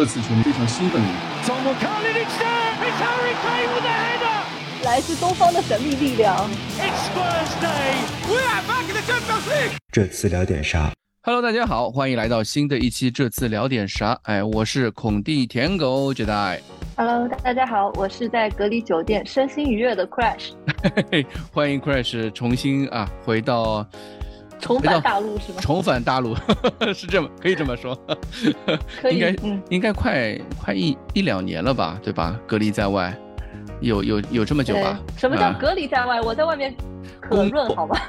这次球迷非常兴奋。 来自东方的神秘力量。 这次聊点啥 Hello， 大家好，欢迎来到新的一期这次聊点啥。我是孔蒂舔狗绝代。 Hello， 大家好，我是在隔离酒店身心愉悦的 Crash。 欢迎 Crash 重新回到重返大陆是吗？ 重返大陆是这么可以这么说， 可以， 应该快一两年了吧，对吧？隔离在外，有这么久吧？ 什么叫隔离在外？我在外面可润好吗？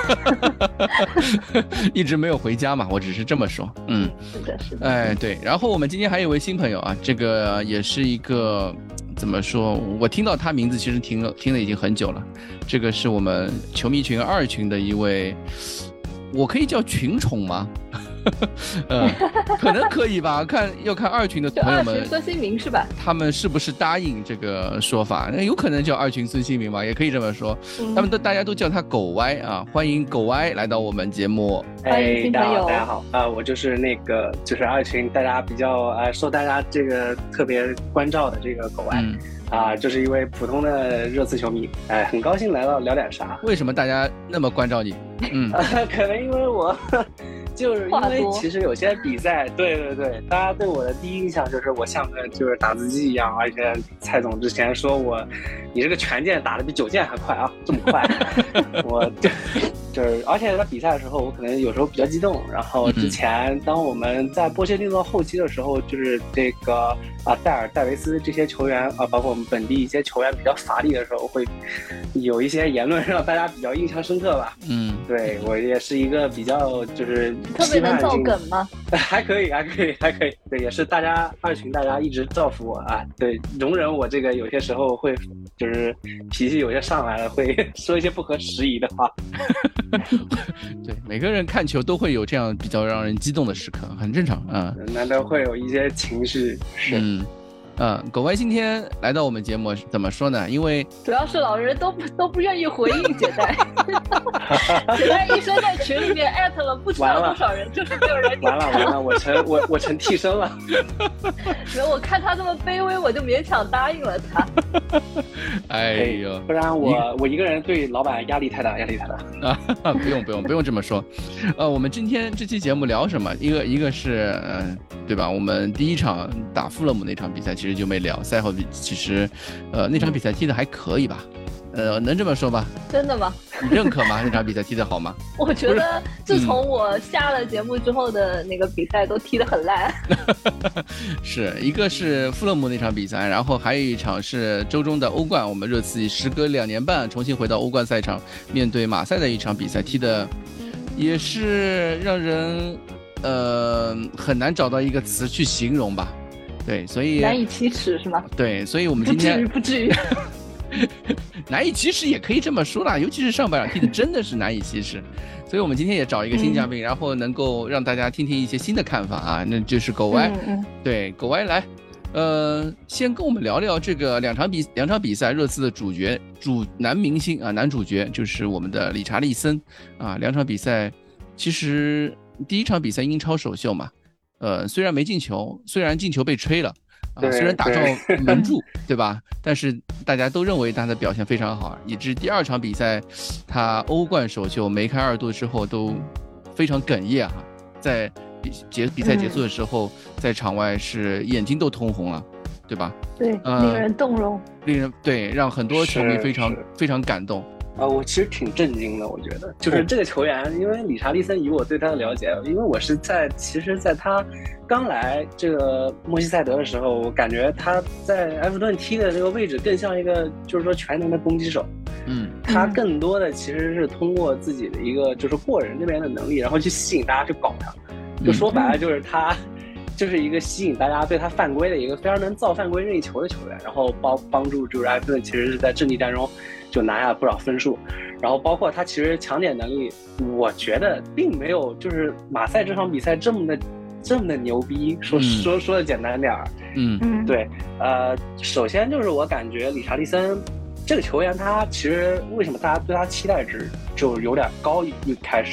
一直没有回家嘛，我只是这么说。 是的。 对。然后我们今天还有一位新朋友啊，这个也是一个怎么说？我听到他名字其实听了已经很久了。这个是我们球迷群2群的一位。我可以叫群宠吗？可能可以吧，要看2群的朋友们， 孙兴民是吧？ 他们是不是答应这个说法？那有可能叫2群孙兴民吧，也可以这么说。大家都叫他狗歪啊，欢迎狗歪来到我们节目。 欢迎新朋友， 大家好我就是就是2群大家比较受大家这个特别关照的这个狗歪。就是一位普通的热刺球迷，很高兴来到聊点啥。 为什么大家那么关照你？ 可能因为我就是因为其实有些比赛，对，大家对我的第一印象就是我像个就是打字机一样，而且蔡总之前说你这个拳剑打得比9剑还快啊，这么快，我就是而且在比赛的时候，我可能有时候比较激动。然后之前当我们在波切蒂诺后期的时候，就是这个戴尔、戴维斯这些球员包括我们本地一些球员比较乏力的时候，会有一些言论让大家比较印象深刻吧。对，我也是一个比较就是特别能造梗吗？ 还可以。对，也是大家2群大家一直造福我对，容忍我这个有些时候会就是脾气有些上来了，会说一些不合时宜的话。 对，每个人看球都会有这样比较让人激动的时刻，很正常难得会有一些情绪。 狗歪今天来到我们节目怎么说呢？因为主要是老人都不愿意回应姐代，姐代一生在群里面艾特了不知道多少人，就是没有人。 完了，我成替身了。 没有，我看他这么卑微，我就勉强答应了他。 哎呦， 不然我一个人对老板压力太大不用这么说。我们今天这期节目聊什么？一个是对吧？我们第一场打富勒姆那场比赛其实就没聊，赛后其实那场比赛踢得还可以吧？能这么说吧？真的吗？你认可吗？那场比赛踢得好吗？ 我觉得自从我下了节目之后的那个比赛都踢得很烂。 是一个是富勒姆那场比赛，然后还有一场是周中的欧冠，我们热刺时隔2年半重新回到欧冠赛场，面对马赛的一场比赛，踢得也是让人很难找到一个词去形容吧。对，所以难以启齿是吗？ 对，所以我们今天不至于难以启齿也可以这么说啦，尤其是上半场踢的真的是难以启齿。所以我们今天也找一个新嘉宾，然后能够让大家听听一些新的看法那就是狗歪。对，狗歪来先跟我们聊聊这个两场比赛热刺的男明星男主角就是我们的理查利森2场比赛其实第一场比赛英超首秀嘛，虽然没进球，虽然进球被吹了虽然打中门柱对吧？但是大家都认为他的表现非常好，以致第2场比赛他欧冠首秀梅开2度之后都非常哽咽在比赛结束的时候，在场外是眼睛都通红了，对吧？ 对，令人动容， 对，让很多球迷非常感动。 我其实挺震惊的，我觉得就是这个球员，因为理查利森以我对他的了解，因为我是在他刚来这个莫西塞德的时候，我感觉他在埃弗顿踢的这个位置更像一个就是说全能的攻击手。他更多的其实是通过自己的一个就是过人这边的能力，然后去吸引大家去搞他。就说白了就是他就是一个吸引大家对他犯规的一个非常能造犯规任意球的球员，然后帮助就是埃弗顿其实是在阵地战中就拿下不少分数，然后包括他其实抢点能力，我觉得并没有就是马赛这场比赛这么的牛逼，说的简单点儿。对，首先就是我感觉理查利森这个球员他其实为什么大家对他期待值就有点高，一开始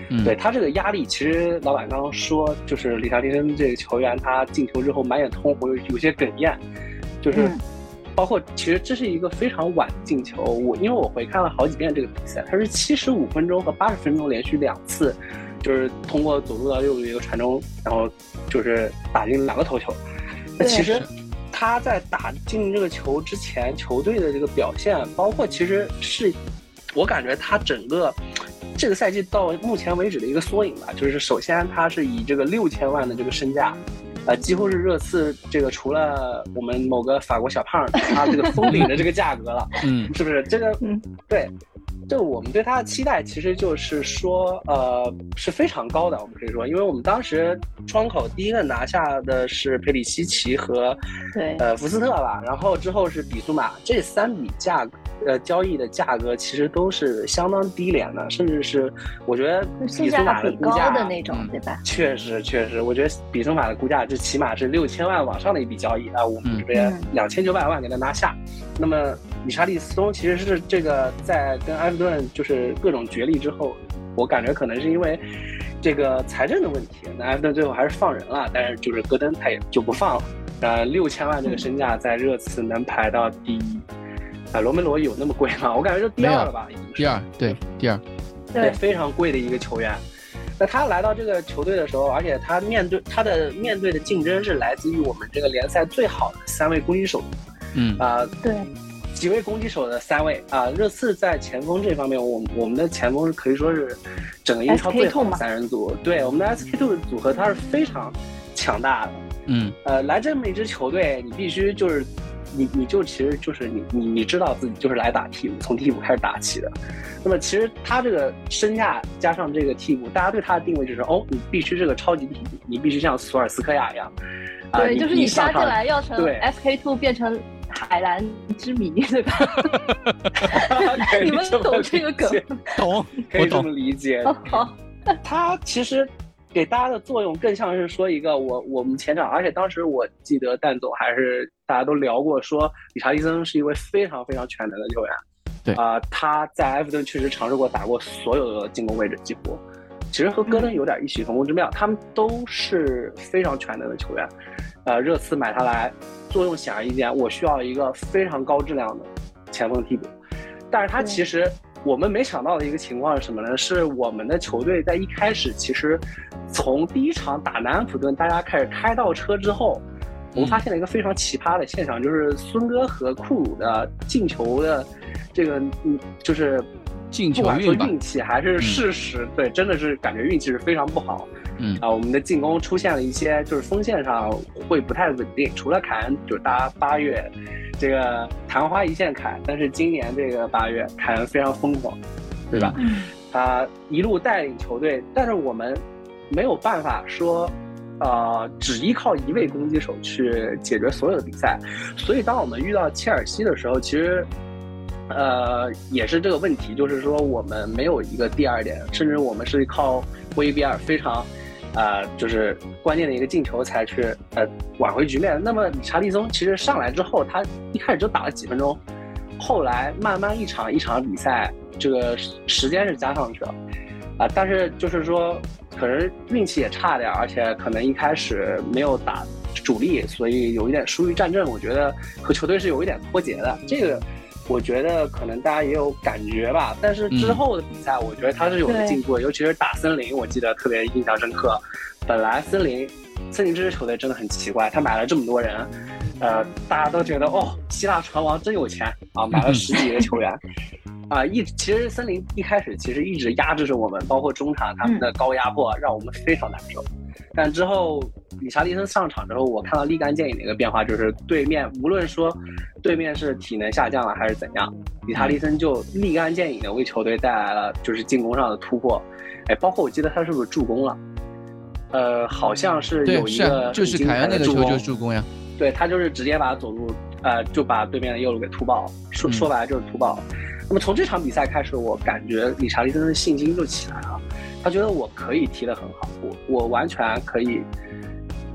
对他这个压力，其实老板刚刚说，就是理查利森这个球员，他进球之后满眼通红，有些哽咽，就是包括其实这是一个非常晚的进球。因为我回看了好几遍这个比赛，他是75分钟和80分钟连续2次，就是通过左路到右路一个传中，然后就是打进2个头球。那其实他在打进这个球之前，球队的这个表现，包括其实是我感觉他整个这个赛季到目前为止的一个缩影吧。就是首先他是以这个6000万的这个身价，几乎是热刺这个除了我们某个法国小胖他这个封顶的这个价格了，是不是？这个对。这我们对他的期待其实就是说，是非常高的。我们可以说，因为我们当时窗口第一个拿下的是佩里西奇和福斯特吧，然后之后是比苏马，这3笔交易的价格其实都是相当低廉的，甚至是我觉得比苏马的估价的那种，对吧？ 确实，我觉得比苏马的估价这起码是6000万往上的一笔交易啊，我们这边2900万给他拿下。那么理查利松其实是这个在跟埃弗顿就是各种角力之后，我感觉可能是因为这个财政的问题，那埃弗顿最后还是放人了，但是就是戈登他也就不放了。6000万这个身价在热刺能排到第一。罗梅罗有那么贵吗？我感觉就第2了吧。 第2，对，第2， 对，非常贵的一个球员。那他来到这个球队的时候，而且他面对的竞争是来自于我们这个联赛最好的3位攻击手。 对， 几位攻击手的3位啊，热刺在前锋这方面，我们的前锋可以说是整个英超最好的3人组。对，我们的 SK2 的组合它是非常强大的。来这么一支球队，你必须就是你就其实就是你知道自己就是来打替补，从替补开始打起的。那么其实他这个身价加上这个替补，大家对他的定位就是你必须是个超级替补，你必须像索尔斯克亚一样。 对，就是你加进来要从 SK2 变成海蓝之谜，对吧？你们懂这个梗？ 懂， 可以这么理解。 好， 他其实给大家的作用更像是说一个我们前场，而且当时我记得蛋总还是大家都聊过，说理查利森是一位非常非常全能的球员。 对他在埃弗顿确实尝试过打过所有的进攻位置，几乎其实和戈登有点异曲同工之妙，他们都是非常全能的球员。热刺买他来，作用显而易见，我需要一个非常高质量的前锋替补。但是他其实我们没想到的一个情况是什么呢？是我们的球队在一开始其实从第1场打南安普顿，大家开始开倒车之后，我们发现了一个非常奇葩的现象，就是孙哥和库鲁的进球的这个就是进球不管说运气还是事实，对，真的是感觉运气是非常不好。我们的进攻出现了一些就是锋线上会不太稳定，除了凯恩就是大家8月这个昙花一现凯，但是今年这个8月凯恩非常疯狂，对吧？他一路带领球队，但是我们没有办法说只依靠1位攻击手去解决所有的比赛，所以当我们遇到切尔西的时候，其实也是这个问题，就是说我们没有一个第2点，甚至我们是靠威比尔非常就是关键的一个进球才去挽回局面。那么理查利松其实上来之后，他一开始就打了几分钟，后来慢慢一场一场比赛这个时间是加上去了但是就是说可能运气也差点，而且可能一开始没有打主力，所以有一点疏于战阵，我觉得和球队是有一点脱节的。这个我觉得可能大家也有感觉吧，但是之后的比赛我觉得他是有了进步的，尤其是打森林，我记得特别印象深刻。本来森林这支球队真的很奇怪，他买了这么多人，大家都觉得希腊船王真有钱买了10几个球员其实森林一开始其实一直压制着我们，包括中场他们的高压迫让我们非常难受。但之后理查利森上场之后，我看到立竿见影的一个变化，就是对面无论说对面是体能下降了还是怎样，理查利森就立竿见影的为球队带来了就是进攻上的突破。包括我记得他是不是助攻了？好像是有一个就是凯恩那个球就是助攻呀。 对，他就是直接把左路就把对面的右路给突爆，说白了就是突爆。那么从这场比赛开始，我感觉理查利森的信心就起来了，他觉得我可以踢得很好，我完全可以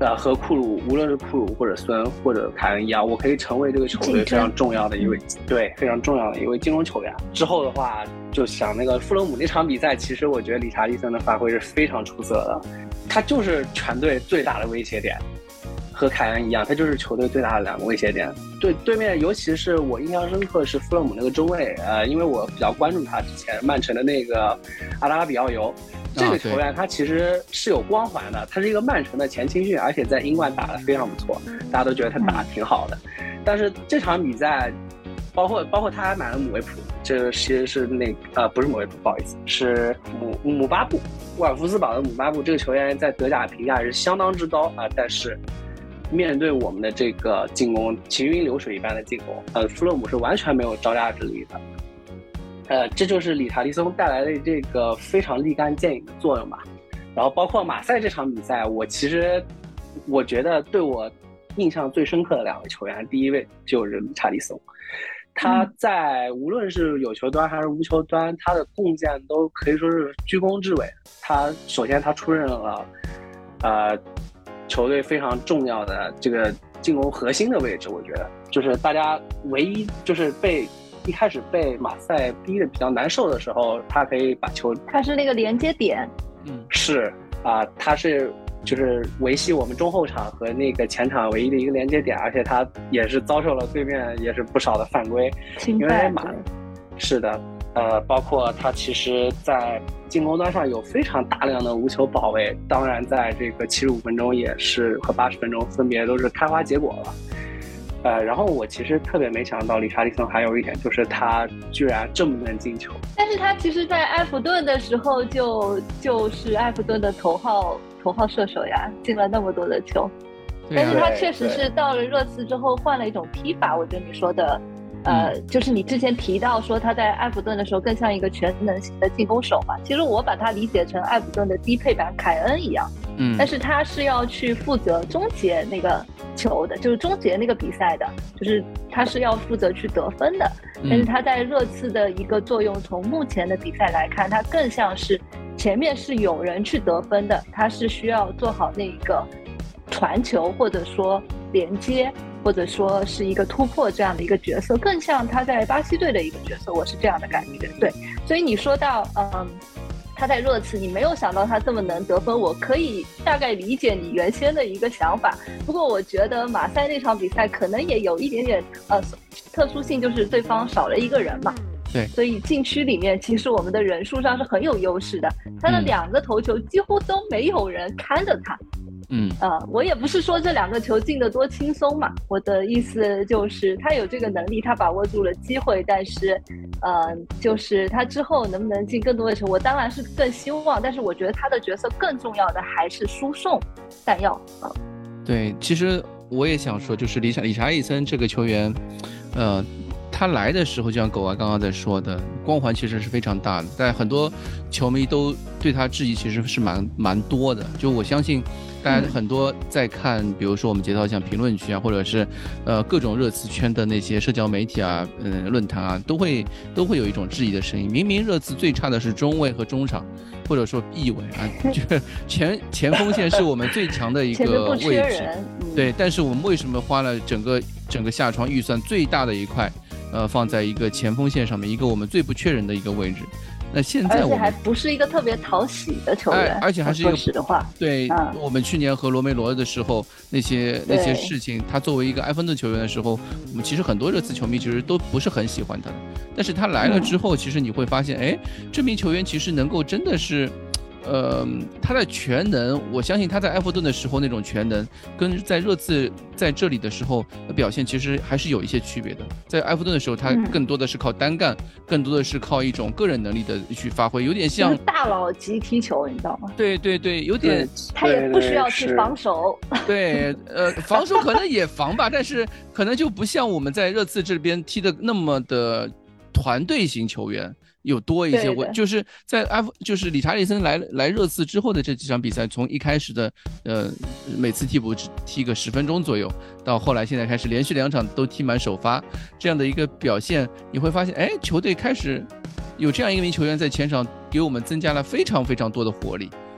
和库鲁，无论是库鲁或者孙或者凯恩一样，我可以成为这个球队非常重要的一位，对，非常重要的一位进攻球员。之后的话，就想那个富勒姆那场比赛，其实我觉得理查利森的发挥是非常出色的，他就是全队最大的威胁点。和凯恩一样，他就是球队最大的2个威胁点。对面，尤其是我印象深刻是富勒姆那个中卫，因为我比较关注他之前曼城的那个阿拉比奥尤，这个球员他其实是有光环的，他是一个曼城的前青训，而且在英冠打得非常不错，大家都觉得他打得挺好的。但是这场比赛，包括他还买了姆维普，这其实是不是姆维普，不好意思，是姆巴布，沃尔夫斯堡的姆巴布，这个球员在德甲评价是相当之高啊，但是面对我们的这个进攻，行云流水一般的进攻，富勒姆是完全没有招架之力的。这就是理查利松带来的这个非常立竿见影的作用吧。然后包括马赛这场比赛，我觉得对我印象最深刻的2位球员，第一位就是理查利松，他在无论是有球端还是无球端，他的贡献都可以说是居功至伟。首先他出任了球队非常重要的这个进攻核心的位置，我觉得就是大家唯一就是一开始被马赛逼得比较难受的时候，他可以把球， 他是那个连接点， 是他是就是维系我们中后场和那个前场唯一的一个连接点，而且他也是遭受了对面也是不少的犯规，因为是的，包括他其实在进攻端上有非常大量的无球保卫，当然在这个75分钟也是和80分钟分别都是开花结果了。然后我其实特别没想到理查利森还有一点，就是他居然这么能进球。 但是他其实在埃弗顿的时候就是埃弗顿的头号射手呀，进了那么多的球。但是他确实是到了热刺之后换了一种踢法，我觉得你说的就是你之前提到说他在埃弗顿的时候更像一个全能型的进攻手嘛，其实我把他理解成埃弗顿的低配版凯恩一样，但是他是要去负责终结那个球的，就是终结那个比赛的，就是他是要负责去得分的，但是他在热刺的一个作用，从目前的比赛来看，他更像是前面是有人去得分的，他是需要做好那个传球或者说连接或者说是一个突破这样的一个角色，更像他在巴西队的一个角色，我是这样的感觉。对，所以你说到他在热刺，你没有想到他这么能得分，我可以大概理解你原先的一个想法。不过我觉得马赛那场比赛可能也有一点点特殊性，就是对方少了一个人嘛。 对， 所以禁区里面其实我们的人数上是很有优势的，他的2个头球几乎都没有人看着他。我也不是说这2个球进得多轻松嘛，我的意思就是他有这个能力，他把握住了机会，但是就是他之后能不能进更多的球，我当然是更希望，但是我觉得他的角色更重要的还是输送弹药。 对，其实我也想说，就是理查利森这个球员，他来的时候就像狗娃刚刚在说的，光环其实是非常大的，但很多球迷都对他质疑其实是蛮多的。就我相信大家很多在看比如说我们节操像评论区啊，或者是各种热刺圈的那些社交媒体啊，论坛啊，都会有一种质疑的声音。明明热刺最差的是中卫和中场，或者说翼卫啊，就是前锋线是我们最强的一个位置，对，但是我们为什么花了整个夏窗预算最大的一块放在一个前锋线上面，一个我们最不缺人的一个位置？那现在而且还不是一个特别讨喜的球员， 而且还是一个， 说实话， 对，我们去年和罗梅罗的时候那些事情，他作为一个埃弗顿球员的时候，我们其实很多热刺球迷其实都不是很喜欢他的，但是他来了之后，其实你会发现，哎，这名球员其实能够真的是。他的全能，我相信他在埃弗顿的时候那种全能，跟在热刺在这里的时候的表现其实还是有一些区别的。在埃弗顿的时候，他更多的是靠单干，更多的是靠一种个人能力的去发挥，有点像大佬级踢球，你知道吗？ 对对对，有点。 他也不需要去防守。 对，防守可能也防吧，但是可能就不像我们在热刺这边踢的那么的团队型球员。有多一些，就是在就是理查利森来热刺之后的这几场比赛，从一开始的每次替补只踢个10分钟左右，到后来现在开始连续2场都踢满首发，这样的一个表现，你会发现，哎，球队开始有这样一名球员在前场给我们增加了非常非常多的活力。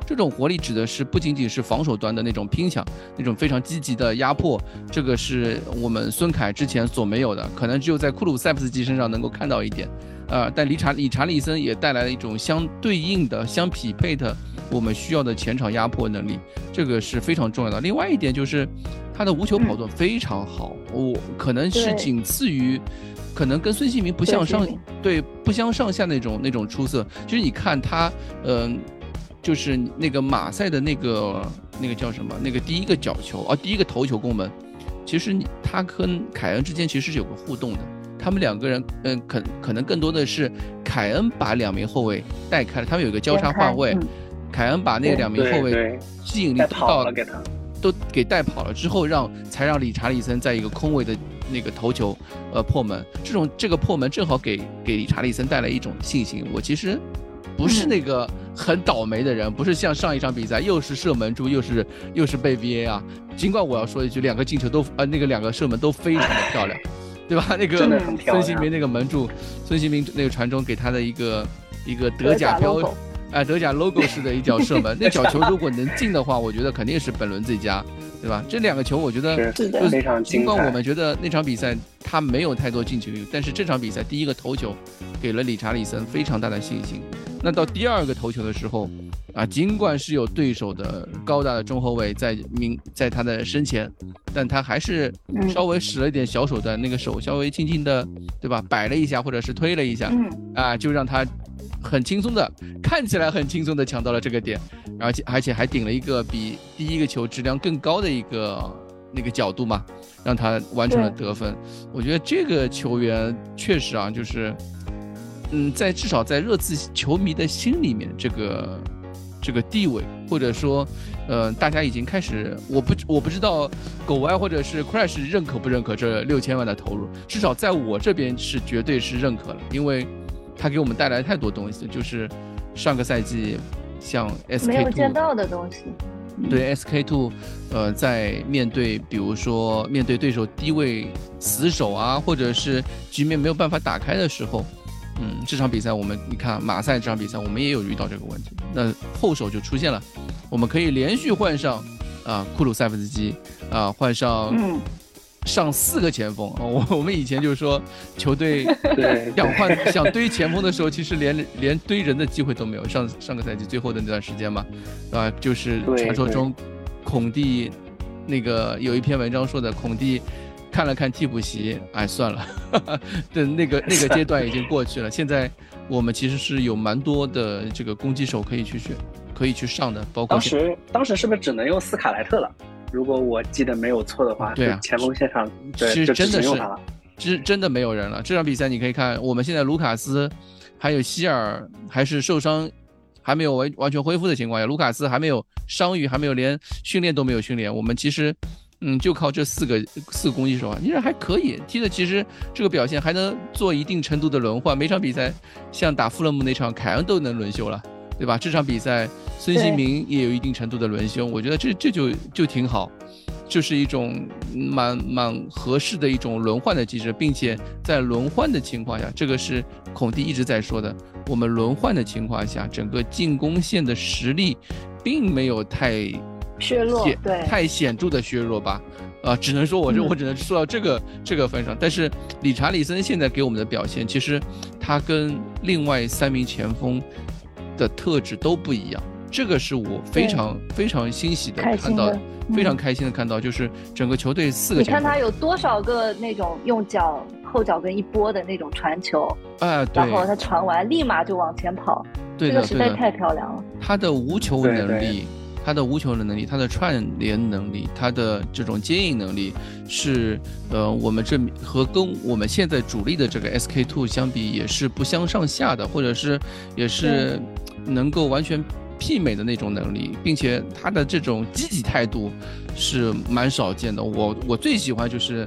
这种活力指的是不仅仅是防守端的那种拼抢，那种非常积极的压迫，这个是我们孙凯之前所没有的，可能只有在库鲁塞夫斯基身上能够看到一点。但理查利森也带来了一种相对应的、相匹配的我们需要的前场压迫能力，这个是非常重要的。另外一点就是他的无球跑动非常好，可能是仅次于，可能跟孙兴民不相上下那种出色。其实你看他，就是那个马赛的那个叫什么？那个第一个角球第一个头球攻门，其实他跟凯恩之间其实是有个互动的。他们两个人，可能更多的是凯恩把2名后卫带开了，他们有一个交叉换位，凯恩把那个2名后卫吸引力都给带跑了之后，才让理查利森在一个空位的那个头球破门。这个破门正好给理查利森带来一种信心。我其实不是那个很倒霉的人，不是像上一场比赛又是射门柱又是被 VAR。尽管我要说一句，2个进球都那个2个射门都非常的漂亮。对吧？那个孙兴民那个门柱，孙兴民那个传中给他的一个德甲标，德甲 logo 式的一脚射门，那脚球如果能进的话，我觉得肯定是本轮最佳，对吧？这2个球我觉得非常精彩。 尽管我们觉得那场比赛他没有太多进球率，但是这场比赛第一个头球给了理查利森非常大的信心。那到第2个头球的时候尽管是有对手的高大的中后卫在他的身前，但他还是稍微使了一点小手段，那个手稍微轻轻的，对吧？摆了一下或者是推了一下，就让他很轻松的，看起来很轻松的抢到了这个点，而且还顶了一个比第一个球质量更高的一个那个角度嘛，让他完成了得分。我觉得这个球员确实就是至少在热刺球迷的心里面，这个地位，或者说大家已经开始，我不知道狗歪或者是 Crash 认可不认可这6000万的投入，至少在我这边是绝对是认可了，因为他给我们带来太多东西，就是上个赛季像 SK2 没有见到的东西。 对 SK2 在比如说面对对手低位死守或者是局面没有办法打开的时候，这场比赛你看马赛这场比赛我们也有遇到这个问题，那后手就出现了，我们可以连续换上库鲁塞夫斯基换上上4个前锋。我们以前就是说球队想堆前锋的时候，其实连堆人的机会都没有。上个赛季最后的那段时间嘛，就是传说中孔蒂那个有一篇文章说的，孔蒂看了看替补席，算了，的那个阶段已经过去了。现在我们其实是有蛮多的这个攻击手可以去选，可以去上的，包括当时是不是只能用斯卡莱特了？如果我记得没有错的话， 对前锋线上是真的是真的没有人了。这场比赛你可以看，我们现在卢卡斯还有希尔还是受伤，还没有完全恢复的情况下，卢卡斯还没有伤愈，还没有连训练都没有训练，我们其实就靠这四个攻击手依然还可以踢的，其实这个表现还能做一定程度的轮换。每场比赛像打富勒姆那场，凯恩都能轮休了，对吧？这场比赛孙兴民也有一定程度的轮休，我觉得这就挺好，就是一种蛮合适的一种轮换的机制，并且在轮换的情况下，这个是孔蒂一直在说的，我们轮换的情况下，整个进攻线的实力并没有太削弱，对， 太显著的削弱吧，只能说我只能说到这个份上。但是理查利森现在给我们的表现，其实他跟另外3名前锋的特质都不一样，这个是我非常非常欣喜的看到，非常开心的看到，就是整个球队4个前锋， 你看他有多少个那种用后脚跟一拨的那种传球， 对， 然后他传完立马就往前跑， 对的， 这个实在太漂亮了。 他的无球能力。他的无球的能力，他的串联能力，他的这种接应能力是我们跟我们现在主力的这个 SK2 相比也是不相上下的，或者是也是能够完全媲美的那种能力，并且他的这种积极态度是蛮少见的。我最喜欢就是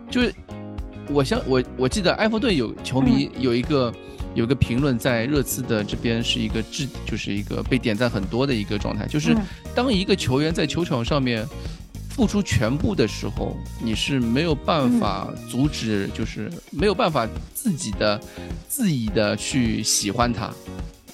我记得埃弗顿有球迷有一个评论，在热刺的这边是就是一个被点赞很多的一个状态，就是当一个球员在球场上面付出全部的时候，你是没有办法阻止，就是没有办法自己的去喜欢他，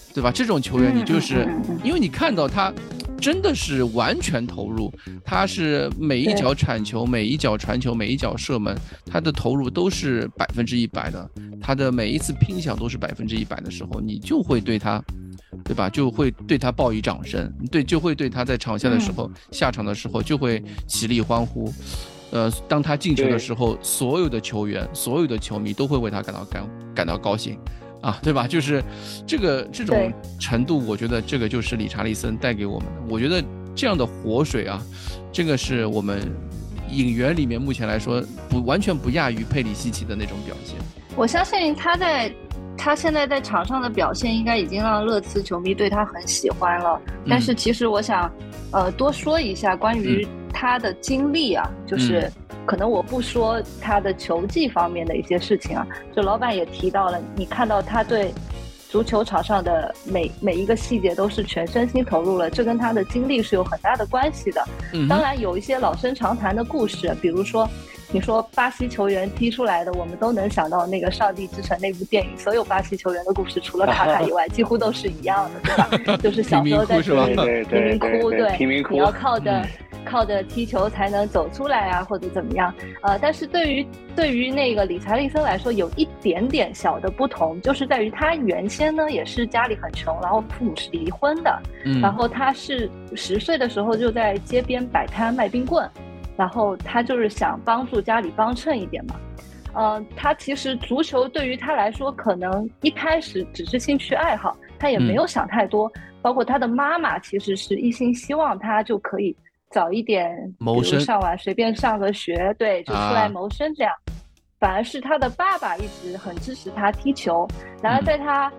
对吧？这种球员你就是因为你看到他真的是完全投入，他是每一脚铲球、每一脚传球、每一脚射门，他的投入都是100%的，他的每一次拼抢都是100%的时候，你就会对他，对吧？就会对他报以掌声，对，就会对他在场下的时候、下场的时候就会起立欢呼。当他进球的时候，所有的球员、所有的球迷都会为他感到高兴。啊，对吧？就是这种程度，我觉得这个就是理查利森带给我们的。我觉得这样的活水啊，这个是我们引援里面目前来说完全不亚于佩里西奇的那种表现。 我相信他现在在场上的表现，应该已经让热刺球迷对他很喜欢了。但是其实我想，多说一下关于他的经历啊，就是可能我不说他的球技方面的一些事情啊，就老板也提到了，你看到他对足球场上的每一个细节都是全身心投入了，这跟他的经历是有很大的关系的。当然有一些老生常谈的故事，比如说你说巴西球员踢出来的，我们都能想到那个《上帝之城》那部电影，所有巴西球员的故事除了卡卡以外几乎都是一样的，对吧？就是小时候在贫民窟，对，你要靠着踢球才能走出来啊，或者怎么样。但是对于那个理查利森来说，有一点点小的不同，就是在于他原先呢也是家里很穷，然后父母是离婚的，然后他是10岁的时候就在街边摆摊卖冰棍，然后他就是想帮助家里帮衬一点嘛。他其实足球对于他来说可能一开始只是兴趣爱好，他也没有想太多，包括他的妈妈其实是一心希望他就可以早一点谋生， 上完随便上个学，对，就出来谋生这样。反而是他的爸爸一直很支持他踢球。然而在他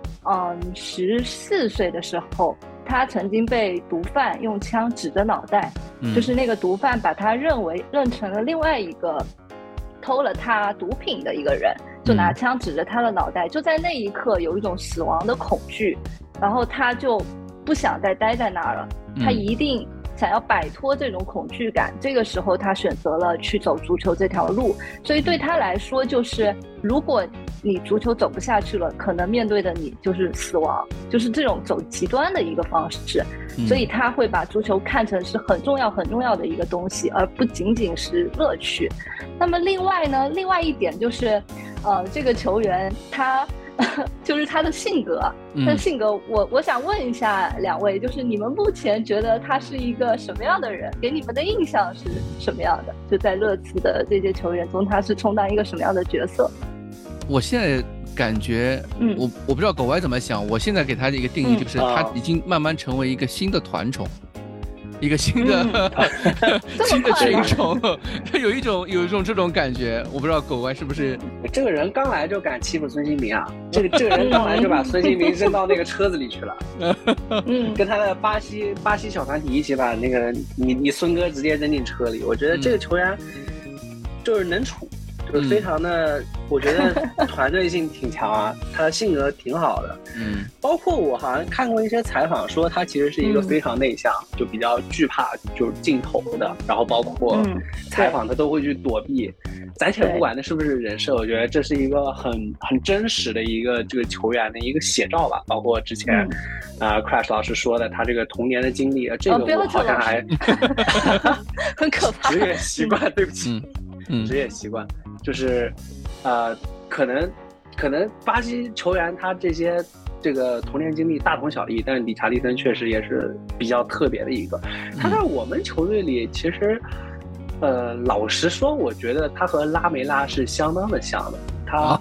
14岁的时候，他曾经被毒贩用枪指着脑袋，就是那个毒贩把他认成了另外一个偷了他毒品的一个人，就拿枪指着他的脑袋。就在那一刻有一种死亡的恐惧，然后他就不想再待在那儿了，他一定想要摆脱这种恐惧感。这个时候他选择了去走足球这条路。所以对他来说，就是如果你足球走不下去了，可能面对的你就是死亡，就是这种走极端的一个方式。所以他会把足球看成是很重要很重要的一个东西，而不仅仅是乐趣。那么另外一点就是这个球员他就是他的性格，他的性格我想问一下两位，就是你们目前觉得他是一个什么样的人？给你们的印象是什么样的？就在热刺的这些球员中，他是充当一个什么样的角色？ 我现在感觉，我不知道狗歪怎么想。我现在给他的一个定义就是，他已经慢慢成为一个新的团宠，一个新的新的群宠，他有一种这种感觉。我不知道狗歪是不是这个人刚来就敢欺负孙兴民啊？这个人刚来就把孙兴民扔到那个车子里去了，跟他的巴西小团体一起把那个你孙哥直接扔进车里。我觉得这个球员就是能处。就是非常的，我觉得团队性挺强啊，他的性格挺好的。包括我好像看过一些采访，说他其实是一个非常内向，就比较惧怕就是镜头的，然后包括采访他都会去躲避。暂且不管那是不是人设，我觉得这是一个很真实的一个这个球员的一个写照吧。包括之前Crash 老师说的他这个童年的经历，这个我好像还很可怕。 职业习惯，对不起，职业习惯。就是可能巴西球员他这个童年经历大同小异，但是理查利森确实也是比较特别的一个。他在我们球队里其实老实说，我觉得他和拉梅拉是相当的像的。他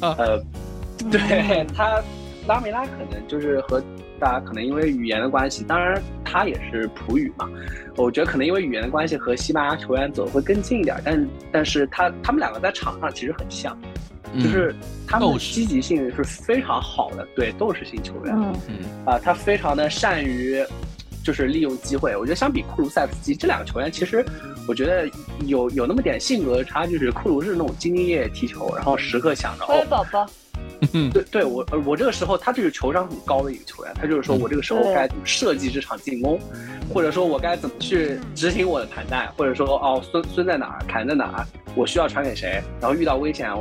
对他拉梅拉可能就是和大家可能因为语言的关系，当然他也是葡语嘛，我觉得可能因为语言的关系和西班牙球员走会更近一点，但是他们两个在场上其实很像，就是他们的积极性是非常好的，对，斗士型球员。他非常的善于就是利用机会。我觉得相比库卢塞夫斯基这两个球员，其实我觉得有那么点性格的差距，是库卢是那种兢兢业业踢球，然后时刻想着乖宝宝。 对，我这个时候他就是球商很高的一个球员，他就是说我这个时候该怎么设计这场进攻，或者说我该怎么去执行我的盘带，或者说孙在哪儿，凯在哪儿，我需要传给谁，然后遇到危险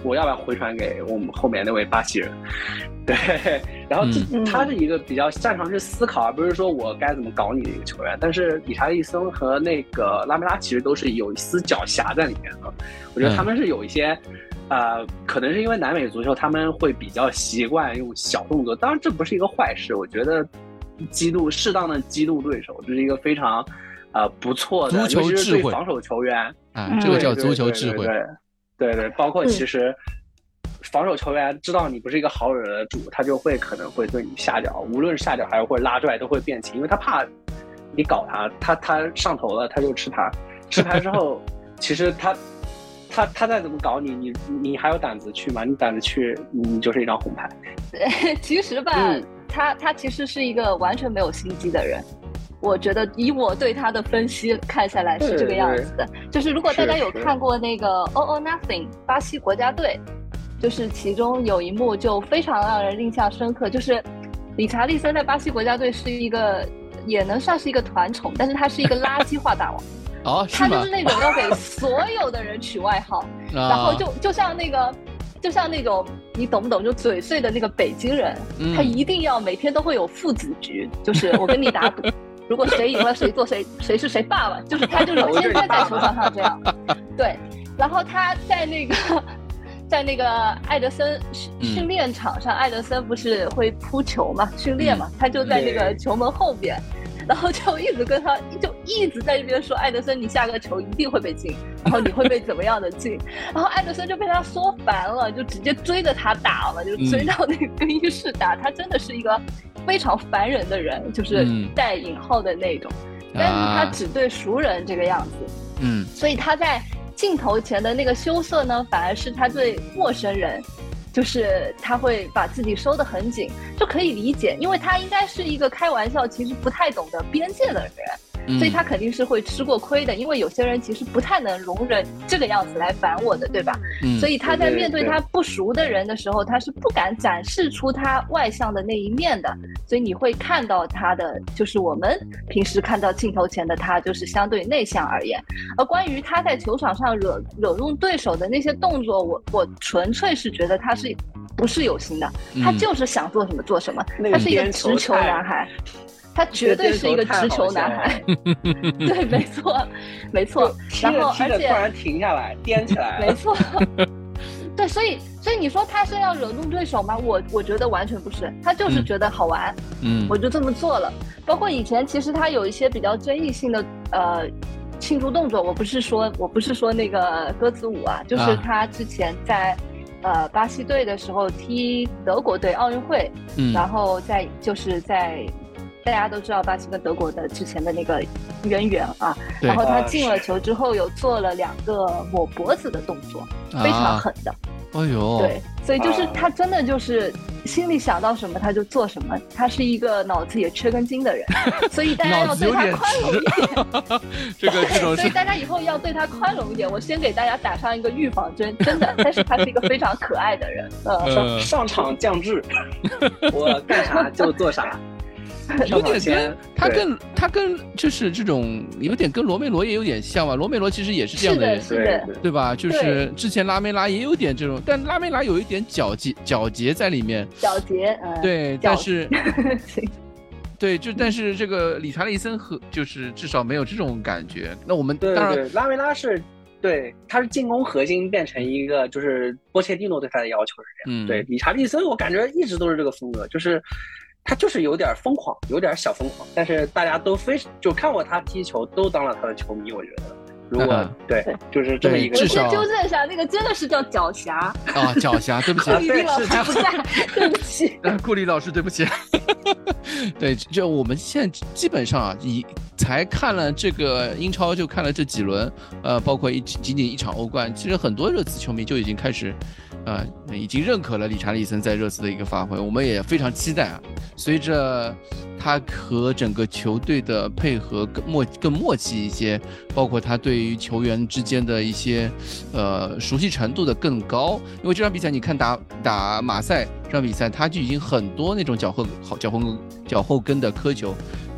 我要不要回传给我们后面那位巴西人？对，然后他是一个比较擅长去思考，而不是说我该怎么搞你的一个球员。但是理查利森和那个拉梅拉其实都是有一丝狡黠在里面的，我觉得他们是有一些。可能是因为南美足球他们会比较习惯用小动作，当然这不是一个坏事，我觉得适当的激怒对手，这是一个非常不错的足球智慧， 尤其是对防守球员这个叫足球智慧。 对，包括其实防守球员知道你不是一个好惹的主，他就可能会对你下脚，无论是下脚还是或者拉拽都会变形，因为他怕你搞他上头了，他就吃牌之后，其实他再怎么搞你还有胆子去吗？你胆子去，你就是一张红牌。 其实吧，他其实是一个完全没有心机的人。我觉得以我对他的分析看下来是这个样子的。就是如果大家有看过那个 All or Nothing 巴西国家队，就是其中有一幕就非常让人印象深刻，就是理查利森在巴西国家队是一个也能算是一个团宠，但是他是一个垃圾话大王。他就是那种要给所有的人取外号，然后就像那种你懂不懂就嘴碎的那个北京人，他一定要每天都会有父子局，就是我跟你打赌，如果谁赢了谁做谁是谁爸爸，就是他就是天天在球场上这样。对，然后他在那个艾德森训练场上，艾德森不是会扑球嘛，训练嘛，他就在那个球门后边。然后就一直跟他一直在这边说，艾德森你下个球一定会被进，然后你会被怎么样的进，然后艾德森就被他说烦了，就直接追着他打了，就追到那个更衣室打。他真的是一个非常烦人的人，就是带引号的那种，但是他只对熟人这个样子。所以他在镜头前的那个羞涩呢，反而是他对陌生人，就是他会把自己收得很紧，就可以理解，因为他应该是一个开玩笑其实不太懂得边界的人，所以他肯定是会吃过亏的，因为有些人其实不太能容忍这个样子来烦我的，对吧？所以他在面对他不熟的人的时候，他是不敢展示出他外向的那一面的，所以你会看到他的，就是我们平时看到镜头前的他就是相对内向而言。而关于他在球场上惹怒对手的那些动作，我纯粹是觉得他是不是有心的，他就是想做什么做什么，他是一个直球男孩，他绝对是一个直球男孩。对，没错。然后而且突然停下来，颠起来。 没错。对，所以你说他是要惹怒对手吗？我觉得完全不是，他就是觉得好玩，我就这么做了。包括以前其实他有一些比较争议性的庆祝动作，我不是说那个鸽子舞啊，就是他之前在巴西队的时候踢德国队奥运会，然后在大家都知道巴西跟德国的之前的那个渊源啊，然后他进了球之后有做了2个抹脖子的动作，非常狠的。 哎呦， 对，所以就是他真的就是心里想到什么他就做什么，他是一个脑子也缺根筋的人，所以大家要对他宽容一点。这种所以大家以后要对他宽容一点。我先给大家打上一个预防针，真的，但是他是一个非常可爱的人。 上场降智，我干啥就做啥。 有点他跟就是这种有点跟罗梅罗也有点像吧，罗梅罗其实也是这样的人， 是的， 对吧？就是之前拉梅拉也有点这种，但拉梅拉有一点皎洁在里面，对，但是对，但是这个理查利森就是至少没有这种感觉。那我们当然对拉梅拉是。对，他是进攻核心变成一个，就是波切蒂诺对他的要求是这样。对，理查利森我感觉一直都是这个风格，就是他就是有点疯狂，有点小疯狂，但是大家都就看过他踢球都当了他的球迷，我觉得。如果对，就是这么一个。 我先纠正一下，那个真的是叫狡黠啊！ 狡黠，对不起， 顾丽老师不在，对不起， 顾丽老师对不起。对，就我们现在基本上啊，才看了这个英超，就看了这几轮，包括仅仅一场欧冠，其实很多热刺球迷就已经开始。已经认可了理查利森在热刺的一个发挥，我们也非常期待啊。随着他和整个球队的配合更默契一些，包括他对于球员之间的一些熟悉程度的更高。因为这场比赛你看打马赛这场比赛，他就已经很多那种脚后跟的磕球，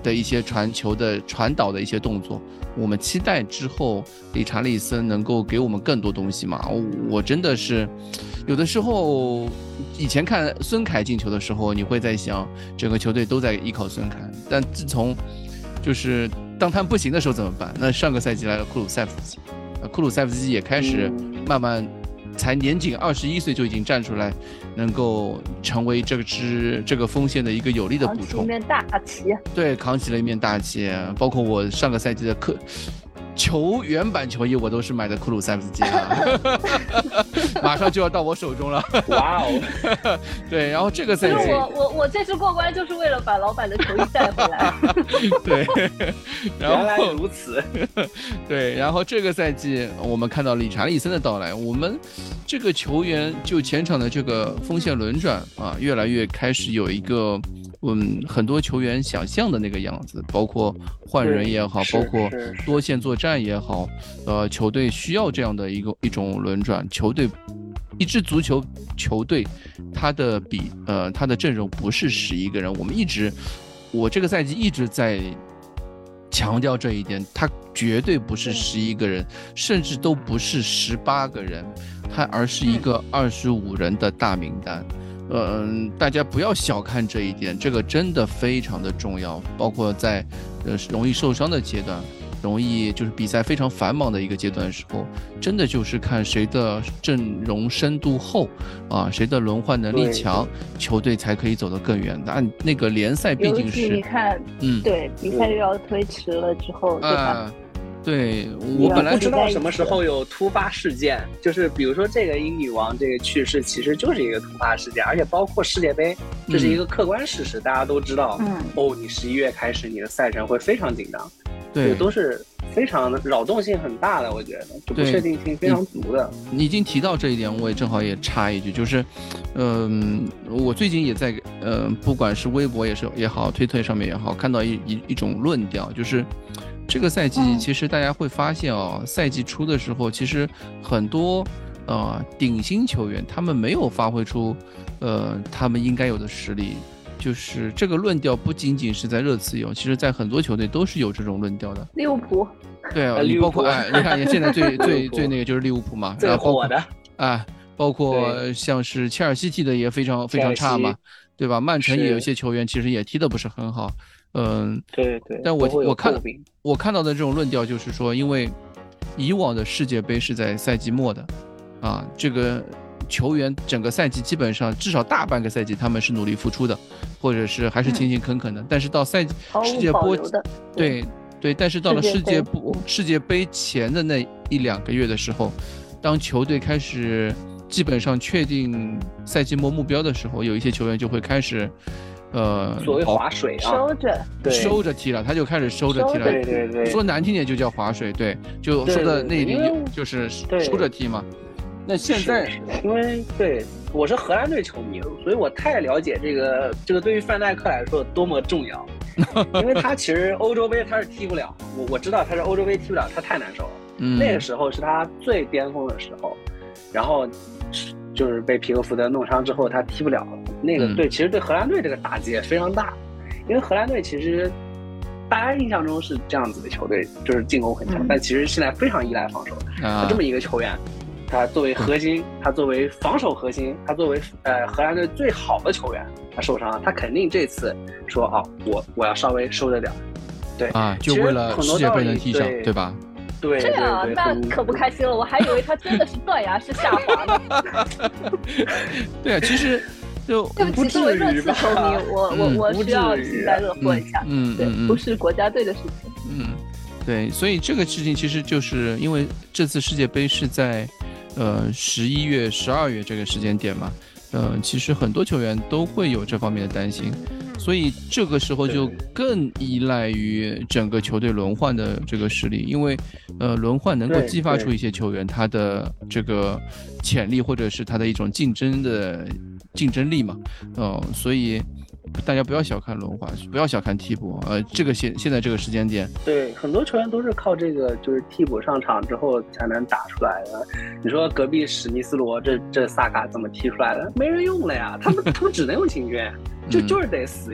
的一些传球的传导的一些动作，我们期待之后理查利森能够给我们更多东西嘛。我真的是有的时候以前看孙凯进球的时候，你会在想整个球队都在依靠孙凯，但自从就是当他们不行的时候怎么办？那上个赛季来了库鲁塞夫斯基，库鲁塞夫斯基也开始慢慢才年仅21岁就已经站出来，能够成为这个锋线的一个有力的补充， 扛起一面大旗。 对，扛起了一面大旗。包括我上个赛季的原版球衣我都是买的库鲁塞夫斯基的，马上就要到我手中了。 哇哦！ 对，然后这个赛季我这次过关就是为了把老板的球衣带回来。 对，然后原来如此。 对，然后这个赛季我们看到理查利森的到来，我们这个球员就前场的这个锋线轮转啊，越来越开始有一个很多球员想象的那个样子，包括换人也好，包括多线作战也好，球队需要这样的一种轮转。一支足球球队，它的阵容不是11个人，我这个赛季一直在强调这一点，它绝对不是11个人，甚至都不是18个人，而是一个25人的大名单。大家不要小看这一点，这个真的非常的重要。包括在容易受伤的阶段，容易就是比赛非常繁忙的一个阶段的时候，真的就是看谁的阵容深度厚啊，谁的轮换能力强，球队才可以走得更远。那个联赛毕竟是你看，对，比赛又要推迟了之后，对吧？ 对，我本来不知道什么时候有突发事件，就是比如说这个英女王这个去世其实就是一个突发事件，而且包括世界杯，这是一个客观事实，大家都知道。你11月开始你的赛程会非常紧张，对，都是非常扰动性很大的，我觉得就不确定性非常足的。 你已经提到这一点，我也正好也插一句，就是，我最近也在不管是微博也好，推特上面也好，看到一种论调，就是这个赛季其实大家会发现赛季初的时候，其实很多顶薪球员他们没有发挥出他们应该有的实力。就是这个论调不仅仅是在热刺有，其实在很多球队都是有这种论调的。 利物浦， 对，你包括你看现在最那个就是利物浦嘛， 最火的包括像是切尔西踢的也非常非常差嘛，对吧？曼城也有一些球员其实也踢得不是很好， 对。 但我看到的这种论调就是说，因为以往的世界杯是在赛季末的，这个球员整个赛季基本上至少大半个赛季他们是努力付出的，或者是还是勤勤恳恳的，但是到世界波，对，但是到了世界杯前的那1-2个月的时候，当球队开始基本上确定赛季末目标的时候，有一些球员就会开始所谓划水收着踢了，他就开始收着踢了，对，说难听点就叫划水，对，就说的那里就是收着踢嘛。那现在因为我是荷兰队球迷，所以我太了解这个对于范戴克来说多么重要，因为他其实欧洲杯他是踢不了，我知道他是欧洲杯踢不了，他太难受了。那个时候是他最巅峰的时候，然后就是被皮克福德弄伤之后他踢不了，那个队其实对荷兰队这个打击也非常大，因为荷兰队其实大家印象中是这样子的球队，就是进攻很强，但其实现在非常依赖防守。这么一个球员，他作为核心，他作为防守核心，他作为荷兰队最好的球员，他受伤了，他肯定这次说我要稍微收着点，对就为了世界杯能踢上，对吧？ 对， 这样那可不开心了，我还以为他真的是断崖式下滑呢。 对其实就对不起，作为热刺球迷，我需要幸灾乐祸一下，对，不是国家队的事情， 对，所以这个事情其实就是因为这次世界杯是在11月、12月这个时间点嘛，其实很多球员都会有这方面的担心，所以这个时候就更依赖于整个球队轮换的这个实力，因为轮换能够激发出一些球员他的这个潜力或者是他的一种竞争力嘛，所以大家不要小看轮换，不要小看替补，这个现在这个时间点， 对，很多球员都是靠这个就是替补上场之后才能打出来的。你说隔壁史密斯罗这萨卡怎么踢出来的？没人用了呀，他们只能用青训，就是得死用。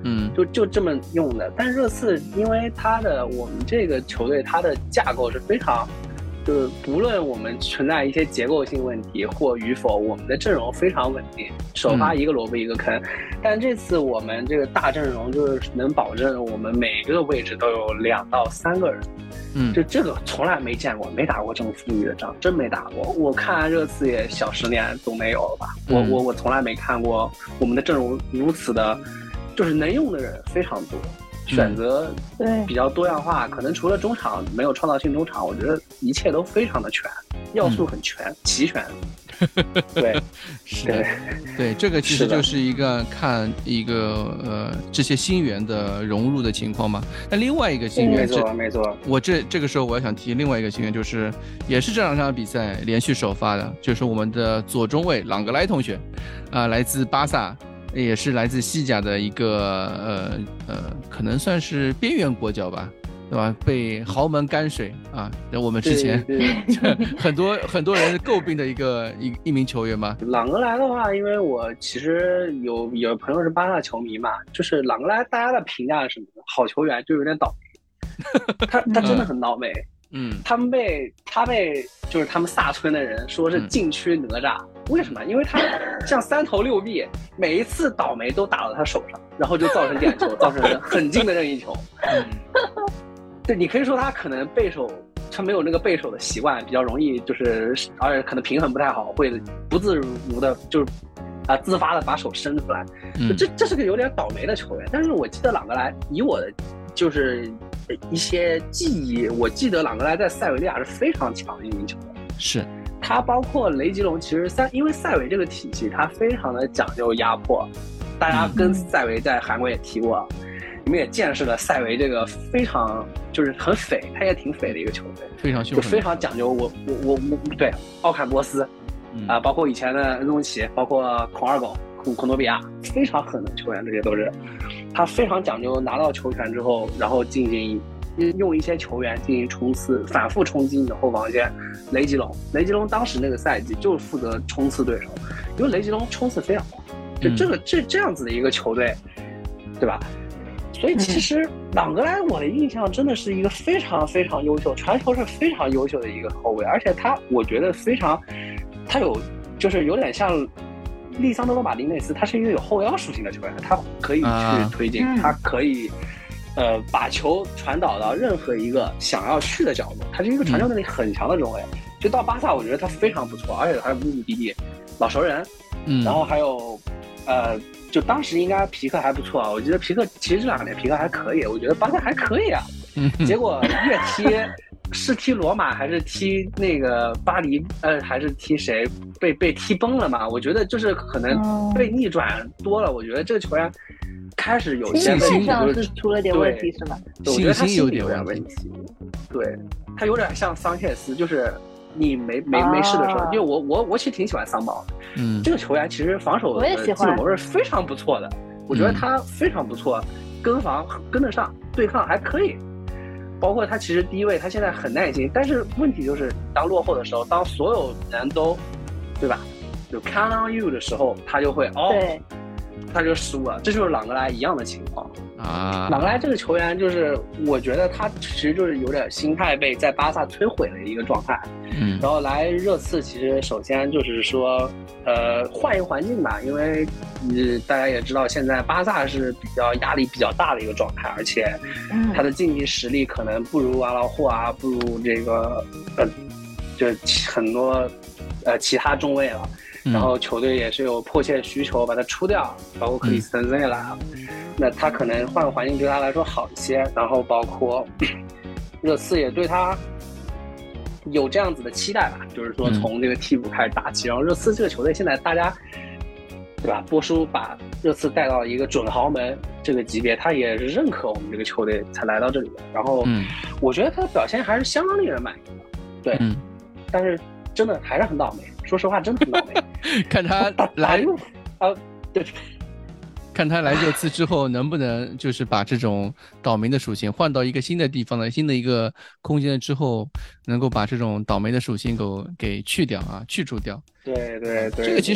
就这么用的。但热刺因为我们这个球队它的架构是非常，就是不论我们存在一些结构性问题或与否，我们的阵容非常稳定，首发一个萝卜一个坑。但这次我们这个大阵容就是能保证我们每个位置都有2到3个人。就这个从来没见过，没打过这么富裕的仗，真没打过。我看热刺也小10年都没有了吧？我从来没看过我们的阵容如此的，就是能用的人非常多，选择比较多样化。可能除了中场没有创造性中场，我觉得一切都非常的全，要素很全，齐全。对， 对，这个其实就是一个看一个这些新援的融入的情况嘛。那另外一个新援， 没错， 我这个时候我要想提另外一个新援，就是也是这两场比赛连续首发的，就是我们的左中卫朗格莱同学，来自巴萨，也是来自西甲的一个可能算是边缘国脚吧。对吧？被豪门干水啊！我们之前很多人诟病的一名球员嘛。 朗格莱的话，因为我其实有朋友是巴萨球迷嘛，就是朗格莱大家的评价是什么？好球员就有点倒霉，他真的很倒霉。他被就是他们萨村的人说是禁区哪吒，为什么？因为他像3投6臂，每一次倒霉都打到他手上，然后就造成点球，造成很近的任意球。对，你可以说他可能背手，他没有那个背手的习惯，比较容易而且可能平衡不太好，会不自如的，就是自发的把手伸出来。这是个有点倒霉的球员。但是我记得朗格莱，以我的就是一些记忆，我记得朗格莱在塞维利亚是非常强的一名球员。 是， 他包括雷吉隆，其实因为塞维这个体系，他非常的讲究压迫。大家跟塞维在韩国也踢过。你们也见识了塞维这个非常就是很匪，他也挺匪的一个球队， 非常凶， 就非常讲究。我对奥坎波斯包括以前的恩东奇，包括孔二狗、孔诺比亚，非常狠的球员，这些都是他非常讲究。拿到球权之后，然后用一些球员进行冲刺，反复冲击你的后防线。雷吉隆当时那个赛季就是负责冲刺对手，因为雷吉隆冲刺非常快，就这样子的一个球队，对吧？所以其实朗格莱我的印象真的是一个非常非常优秀，传球是非常优秀的一个后卫，而且我觉得他就是有点像利桑德罗马丁内斯，他是一个有后腰属性的球员，他可以去推进，他可以把球传导到任何一个想要去的角度，他是一个传球能力很强的中卫。就到巴萨我觉得他非常不错，而且他是目的地老熟人，然后还有就当时应该皮克还不错啊，我觉得皮克其实这2年皮克还可以，我觉得巴萨还可以啊。结果越踢是踢罗马还是踢那个巴黎还是踢谁被踢崩了嘛？我觉得就是可能被逆转多了，我觉得这个球员开始有些心上是出了点问题是吧？ 我觉得他心理有点问题，对，他有点像桑切斯，就是你没事的时候，因为我其实挺喜欢桑宝的，这个球员其实防守的基本模式非常不错的，我觉得他非常不错，跟防跟得上，对抗还可以，包括他其实低位他现在很耐心，但是问题就是当落后的时候，当所有人都对吧，就 count on you 的时候，他就会对。 他就输了，这就是朗格莱一样的情况啊。 朗格莱这个球员，就是我觉得他其实就是有点心态被在巴萨摧毁的一个状态。然后来热刺，其实首先就是说，换一个环境吧，因为大家也知道，现在巴萨是比较压力比较大的一个状态，而且他的竞技实力可能不如阿劳霍啊，不如这个就很多其他中卫了。然后球队也是有迫切需求把他出掉，包括克里斯滕森也来了，那他可能换个环境对他来说好一些。然后包括热刺也对他有这样子的期待吧，就是说从这个替补开始打起。然后热刺这个球队现在大家对吧，波叔把热刺带到一个准豪门这个级别，他也是认可我们这个球队才来到这里的。然后我觉得他的表现还是相当令人满意的，对，但是真的还是很倒霉。说实话，真的很倒霉。 看他来对， 看他来热刺之后，能不能就是把这种倒霉的属性换到一个新的地方的新的一个空间之后，能够把这种倒霉的属性给去掉啊，去除掉。 对， 这个其实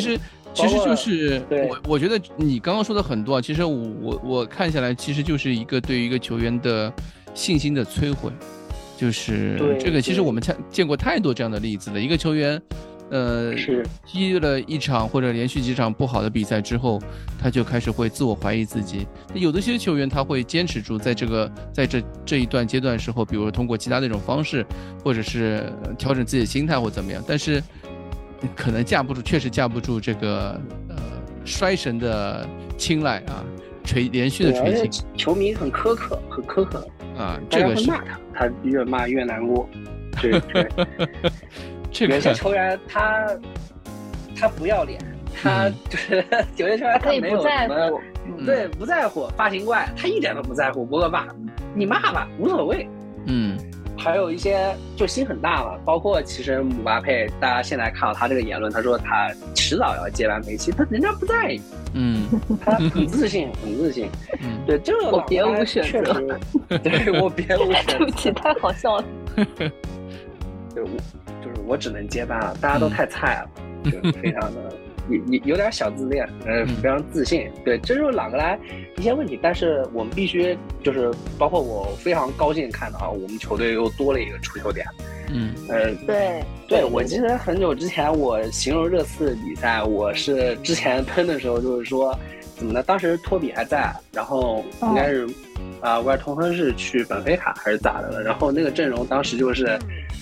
其实就是对我觉得你刚刚说的很多啊，其实我看下来，其实就是一个对于一个球员的信心的摧毁，就是这个其实我们见过太多这样的例子了。一个球员踢了一场或者连续几场不好的比赛之后，他就开始会自我怀疑自己。有的些球员他会坚持住在这一段阶段的时候，比如通过其他的一种方式，或者是调整自己的心态或怎么样，但是可能确实架不住这个衰神的青睐啊，连续的锤进。 球迷很苛刻啊，这个是骂他越骂越难过。对， 这个有些球员他不要脸，他就是有些球员他没有什么，对，不在乎发型怪，他一点都不在乎。博格巴，你骂吧，无所谓。还有一些就心很大嘛，包括其实姆巴佩，大家现在看到他这个言论，他说他迟早要接班梅西，人家不在意，他很自信，对，这个我别无选择， 对，我别无选择， 对不起，太好笑了， 对，我只能接班了，大家都太菜了，就非常的有点小自恋，非常自信，对，这就是朗格莱一些问题，但是我们必须就是包括我非常高兴看到我们球队又多了一个出球点，对，我记得很久之前我形容热刺比赛，我是之前喷的时候就是说怎么呢？当时托比还在，然后应该是威尔通亨是去本菲卡还是咋的了，然后那个阵容当时就是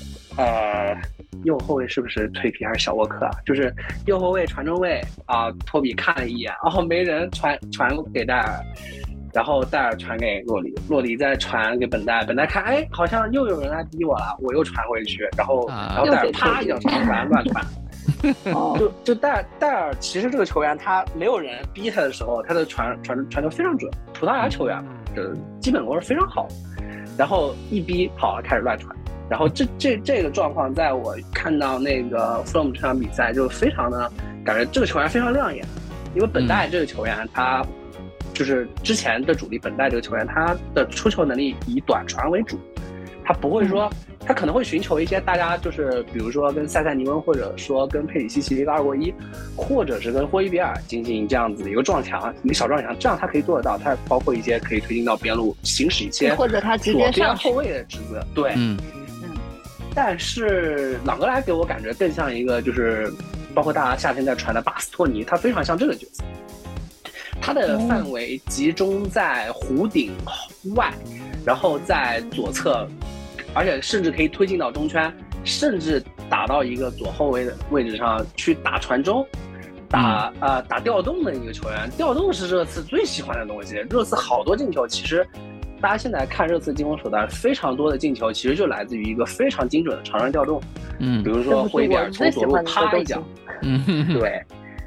右后卫是不是脆皮还是小沃克啊？就是右后卫传中卫啊，托比看了一眼，然后没人传给戴尔，然后戴尔传给洛里再传给本戴看，哎，好像又有人来逼我了，我又传回去，然后戴尔啪一脚长传乱传。就戴尔其实这个球员他没有人逼他的时候，他的传球非常准，葡萄牙球员基本功是非常好，然后一逼好了开始乱传。然后这个状况，在我看到那个弗洛姆这场比赛，就非常的感觉这个球员非常亮眼，因为本戴这个球员他就是之前的主力本戴这个球员，他的出球能力以短传为主，他不会说他可能会寻求一些大家就是比如说跟塞塞尼翁或者说跟佩里西奇的一个2过1，或者是跟霍伊比尔进行这样子的一个撞墙，一个小撞墙，这样他可以做得到，他包括一些可以推进到边路行使一些或者他直接上后卫的职责，对，但是朗格莱给我感觉更像一个，就是包括大家夏天在传的巴斯托尼，他非常像这个角色，他的范围集中在弧顶外，然后在左侧，而且甚至可以推进到中圈，甚至打到一个左后卫的位置上去打传中，打调动的一个球员。调动是热刺最喜欢的东西，热刺好多进球其实。大家现在看热刺进攻手段，非常多的进球其实就来自于一个非常精准的长传调动，比如说霍伊比尔从左路啪一脚，对，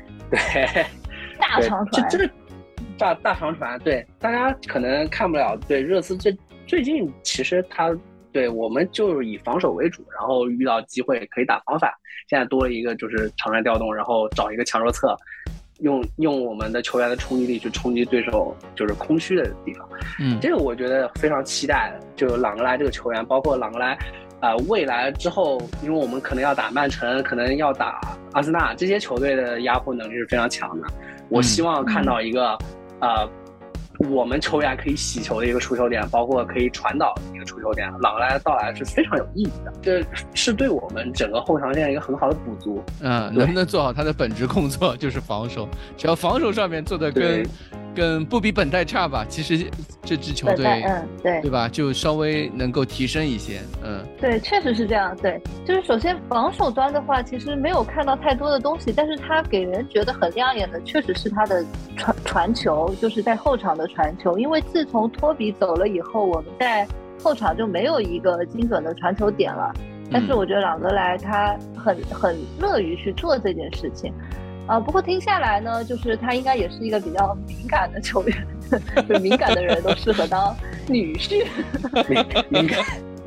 大长传， 这个大长传，对，大家可能看不了，对热刺最近其实他对我们就是以防守为主，然后遇到机会可以打防反，现在多了一个就是长传调动，然后找一个强弱侧。用我们的球员的冲击力去冲击对手就是空虚的地方，这个我觉得非常期待的。就朗格莱这个球员，包括朗格莱，未来之后，因为我们可能要打曼城，可能要打阿森纳，这些球队的压迫能力是非常强的。我希望看到一个，我们球员可以洗球的一个出球点，包括可以传导的一个出球点，朗格莱的到来是非常有意义的，这是对我们整个后防线一个很好的补足。 能不能做好他的本职工作就是防守，只要防守上面做的跟不比本代差吧，其实这支球队对吧，就稍微能够提升一些。 对，确实是这样。对，就是首先防守端的话，其实没有看到太多的东西，但是他给人觉得很亮眼的，确实是他的传球，就是在后场的传球。因为自从托比走了以后，我们在后场就没有一个精准的传球点了。但是我觉得朗格莱他很乐于去做这件事情。不过听下来呢，就是他应该也是一个比较敏感的球员，就敏感的人都适合当女婿。 敏感。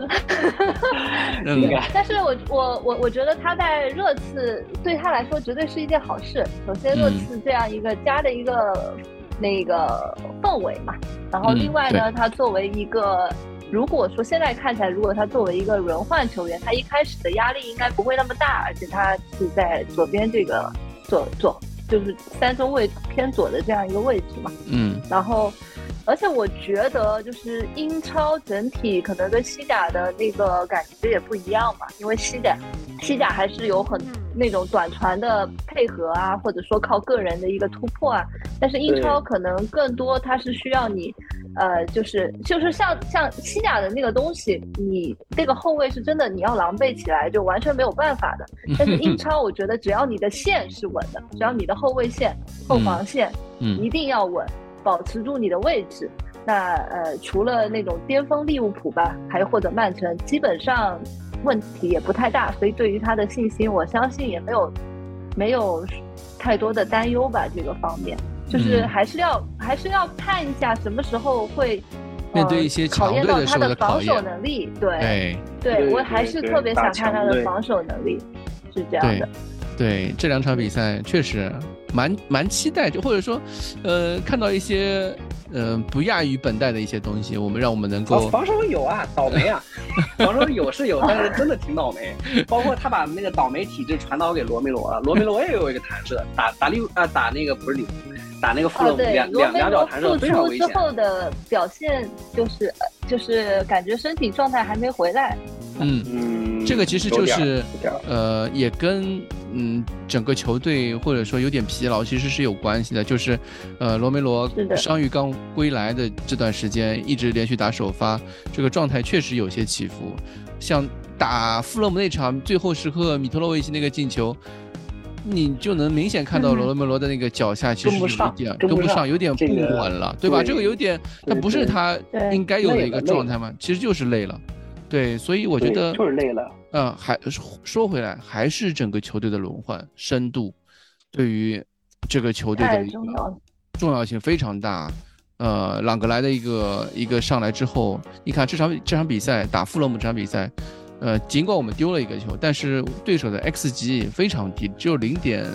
但是我觉得他在热刺对他来说绝对是一件好事。首先，热刺这样一个家的一个那个氛围嘛，然后另外呢，他作为一个。如果说现在看起来，如果他作为一个轮换球员，他一开始的压力应该不会那么大，而且他是在左边这个就是3中卫偏左的这样一个位置嘛。然后而且我觉得就是英超整体可能跟西甲的那个感觉也不一样嘛，因为西甲还是有很那种短传的配合啊，或者说靠个人的一个突破啊，但是英超可能更多它是需要你就是像西甲的那个东西，你那个后卫是真的你要狼狈起来就完全没有办法的。但是英超我觉得只要你的线是稳的，只要你的后卫线后防线一定要稳，保持住你的位置，那除了那种巅峰利物浦吧，还有或者曼城，基本上问题也不太大，所以对于他的信心我相信也没有太多的担忧吧。这个方面就是还是要看一下什么时候会面对一些强队的时候的考验到他的防守能力。对，我还是特别想看他的防守能力，是这样的。 对，这2场比赛确实蛮期待，就或者说看到一些不亚于本代的一些东西，让我们能够防守有啊，倒霉啊，防守有是有，但是真的挺倒霉。包括他把那个倒霉体质传导给罗梅罗了，罗梅罗也有一个弹射，打那个不是打那个富勒姆两脚弹射非常危险。 之后的表现就是感觉身体状态还没回来。 这个其实就是也跟整个球队或者说有点疲劳其实是有关系的，就是罗梅罗伤愈刚归来的这段时间一直连续打首发，这个状态确实有些起伏。像打富勒姆那场最后时刻米特洛维奇那个进球，你就能明显看到罗梅罗的那个脚下其实有一点跟不上，有点不稳了，对吧？这个有点，它不是他应该有的一个状态嘛，其实就是累了。对，所以我觉得就是累了。 还说回来，还是整个球队的轮换深度对于这个球队的一个重要性非常大。朗格莱的一个上来之后，你看这场比赛打富勒姆这场比赛，尽管我们丢了一个球，但是对手的 XG 非常低，只有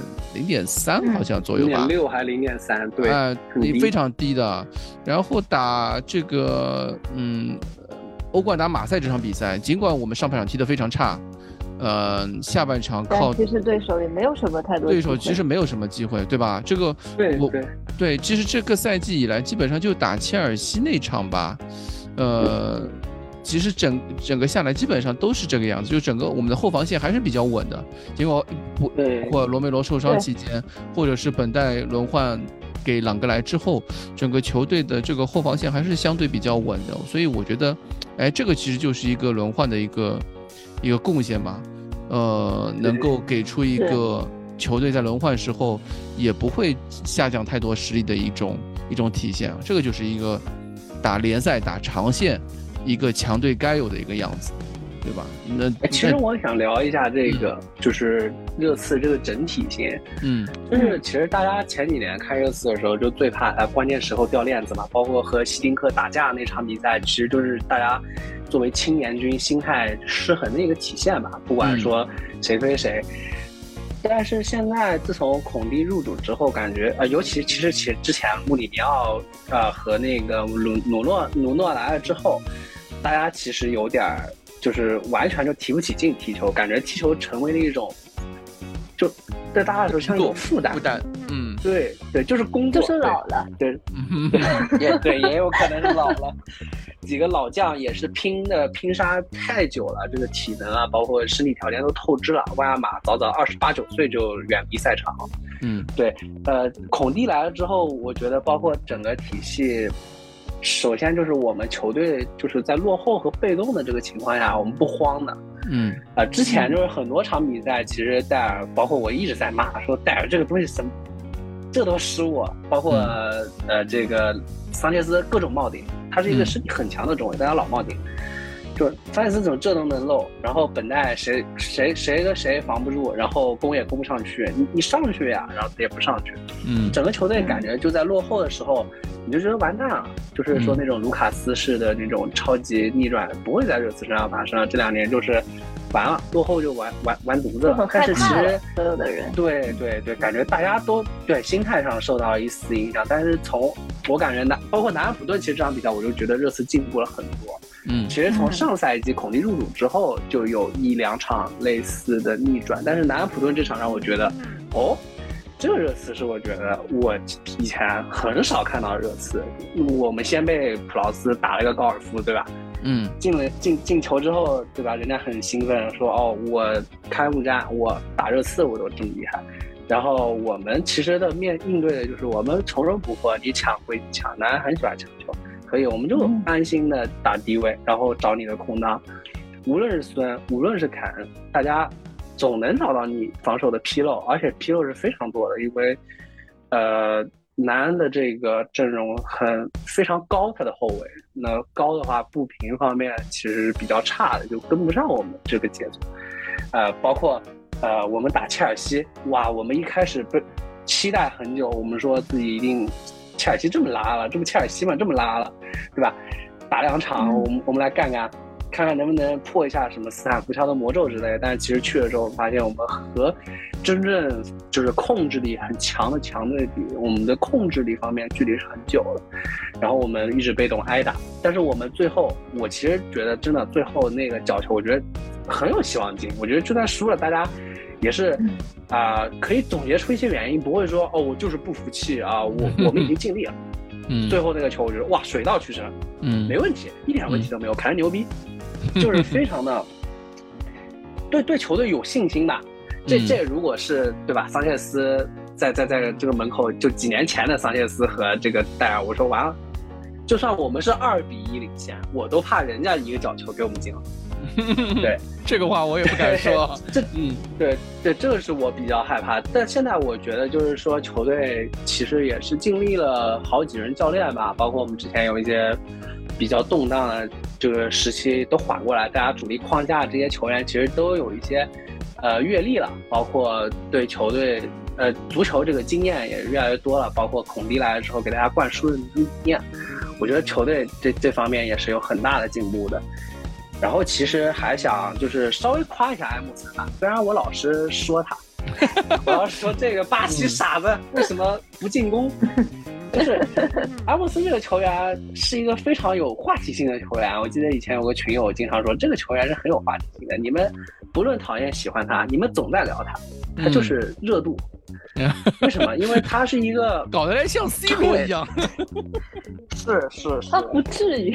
0.3好像左右吧 ，0.6还是0.3，对， 非常低的。然后打这个欧冠打马赛这场比赛，尽管我们上半场踢得非常差，下半场靠， 其实对手也没有什么太多机会， 对手其实没有什么机会，对吧？这个对，其实这个赛季以来基本上就打切尔西那场吧，其实整个下来基本上都是这个样子，就整个我们的后防线还是比较稳的。结果或罗梅罗受伤期间，或者是本代轮换给朗格莱之后，整个球队的这个后防线还是相对比较稳的，所以我觉得，这个其实就是一个轮换的一个贡献吧，能够给出一个球队在轮换时候也不会下降太多实力的一种体现，这个就是一个打联赛打长线一个强队该有的一个样子，对吧？ 其实我想聊一下这个，就是热刺这个整体性。就是其实大家前几年看热刺的时候，就最怕关键时候掉链子嘛，包括和希丁克打架那场比赛，其实就是大家作为青年军心态失衡的一个体现吧，不管说谁推谁。但是现在自从孔蒂入主之后，感觉尤其其实之前穆里尼奥和那个努诺来了之后，大家其实有点就是完全就提不起劲踢球，感觉踢球成为了一种就对大家来说像一种负担。对，就是工作， 就是老了。 对，也有可能是老了。几个老将也是拼杀太久了，这个体能啊，包括身体条件都透支了。万亚马早28、9岁就远离赛场。对，孔蒂来了之后，我觉得包括整个体系，首先就是我们球队就是在落后和被动的这个情况下，我们不慌的。之前就是很多场比赛，其实戴尔，包括我一直在骂说戴尔这个东西这都失误，包括这个桑切斯各种帽顶，他是一个身体很强的中卫，大家老帽顶，就是桑切斯这都能漏，然后本代谁跟谁防不住，然后攻也攻不上去，你上去呀，然后也不上去，整个球队感觉就在落后的时候，你就觉得完蛋了，就是说那种卢卡斯式的那种超级逆转不会在热刺身上发生，这2年就是完了，落后就完犊子了。但是其实所有的人， 对，感觉大家都对心态上受到了一丝影响。但是从我感觉包括南安普顿，其实这场比赛我就觉得热刺进步了很多。其实从上赛季孔蒂入主之后，就有1-2场类似的逆转，但是南安普顿这场让我觉得， 这个热刺是我觉得我以前很少看到的热刺。我们先被普劳斯打了一个高尔夫，对吧？进球之后，对吧？人家很兴奋说：“哦，我开幕战我打热刺我都这么厉害。”然后我们其实的应对的就是我们从容不迫，你抢归抢，男人很喜欢抢球，可以，我们就安心的打低位，然后找你的空当。无论是孙，无论是凯恩，大家总能找到你防守的纰漏，而且纰漏是非常多的，因为南安的这个阵容非常高，他的后卫那高的话，步频方面其实是比较差的，就跟不上我们这个节奏。包括我们打切尔西，哇，我们一开始被期待很久，我们说自己一定切尔西这么拉了，这不切尔西嘛，这么拉了，对吧？打2场，我们来看看能不能破一下什么斯坦福桥的魔咒之类的。但是其实去了之后，发现我们和真正就是控制力很强的强队比，我们的控制力方面距离是很久了。然后我们一直被动挨打，但是我们最后，我其实觉得真的最后那个角球，我觉得很有希望进。我觉得就算输了，大家也是可以总结出一些原因，不会说哦我就是不服气啊，我们已经尽力了。最后那个球，我觉得哇，水到渠成，没问题，一点问题都没有，凯恩牛逼。就是非常的对球队有信心的。这如果是对吧？桑切斯在这个门口，就几年前的桑切斯和这个戴尔，我说完了，就算我们是2-1领先，我都怕人家一个角球给我们进了。对， 这个话我也不敢说。 对，这个是我比较害怕。但现在我觉得就是说，球队其实也是经历了好几任教练吧，包括我们之前有一些比较动荡的这个时期都缓过来，大家主力框架这些球员其实都有一些阅历了，包括对球队足球这个经验也越来越多了，包括孔蒂来的时候给大家灌输的理念，我觉得球队这方面也是有很大的进步的。然后其实还想就是稍微夸一下埃姆森吧，虽然我老是说他，我要说这个巴西傻子为什么不进攻。就是阿莫森这个球员是一个非常有话题性的球员。我记得以前有个群友经常说，这个球员是很有话题性的，你们不论讨厌喜欢他，你们总在聊他，他就是热度。为什么？因为他是一个搞得来像 C 罗一样。 是， 他不至于。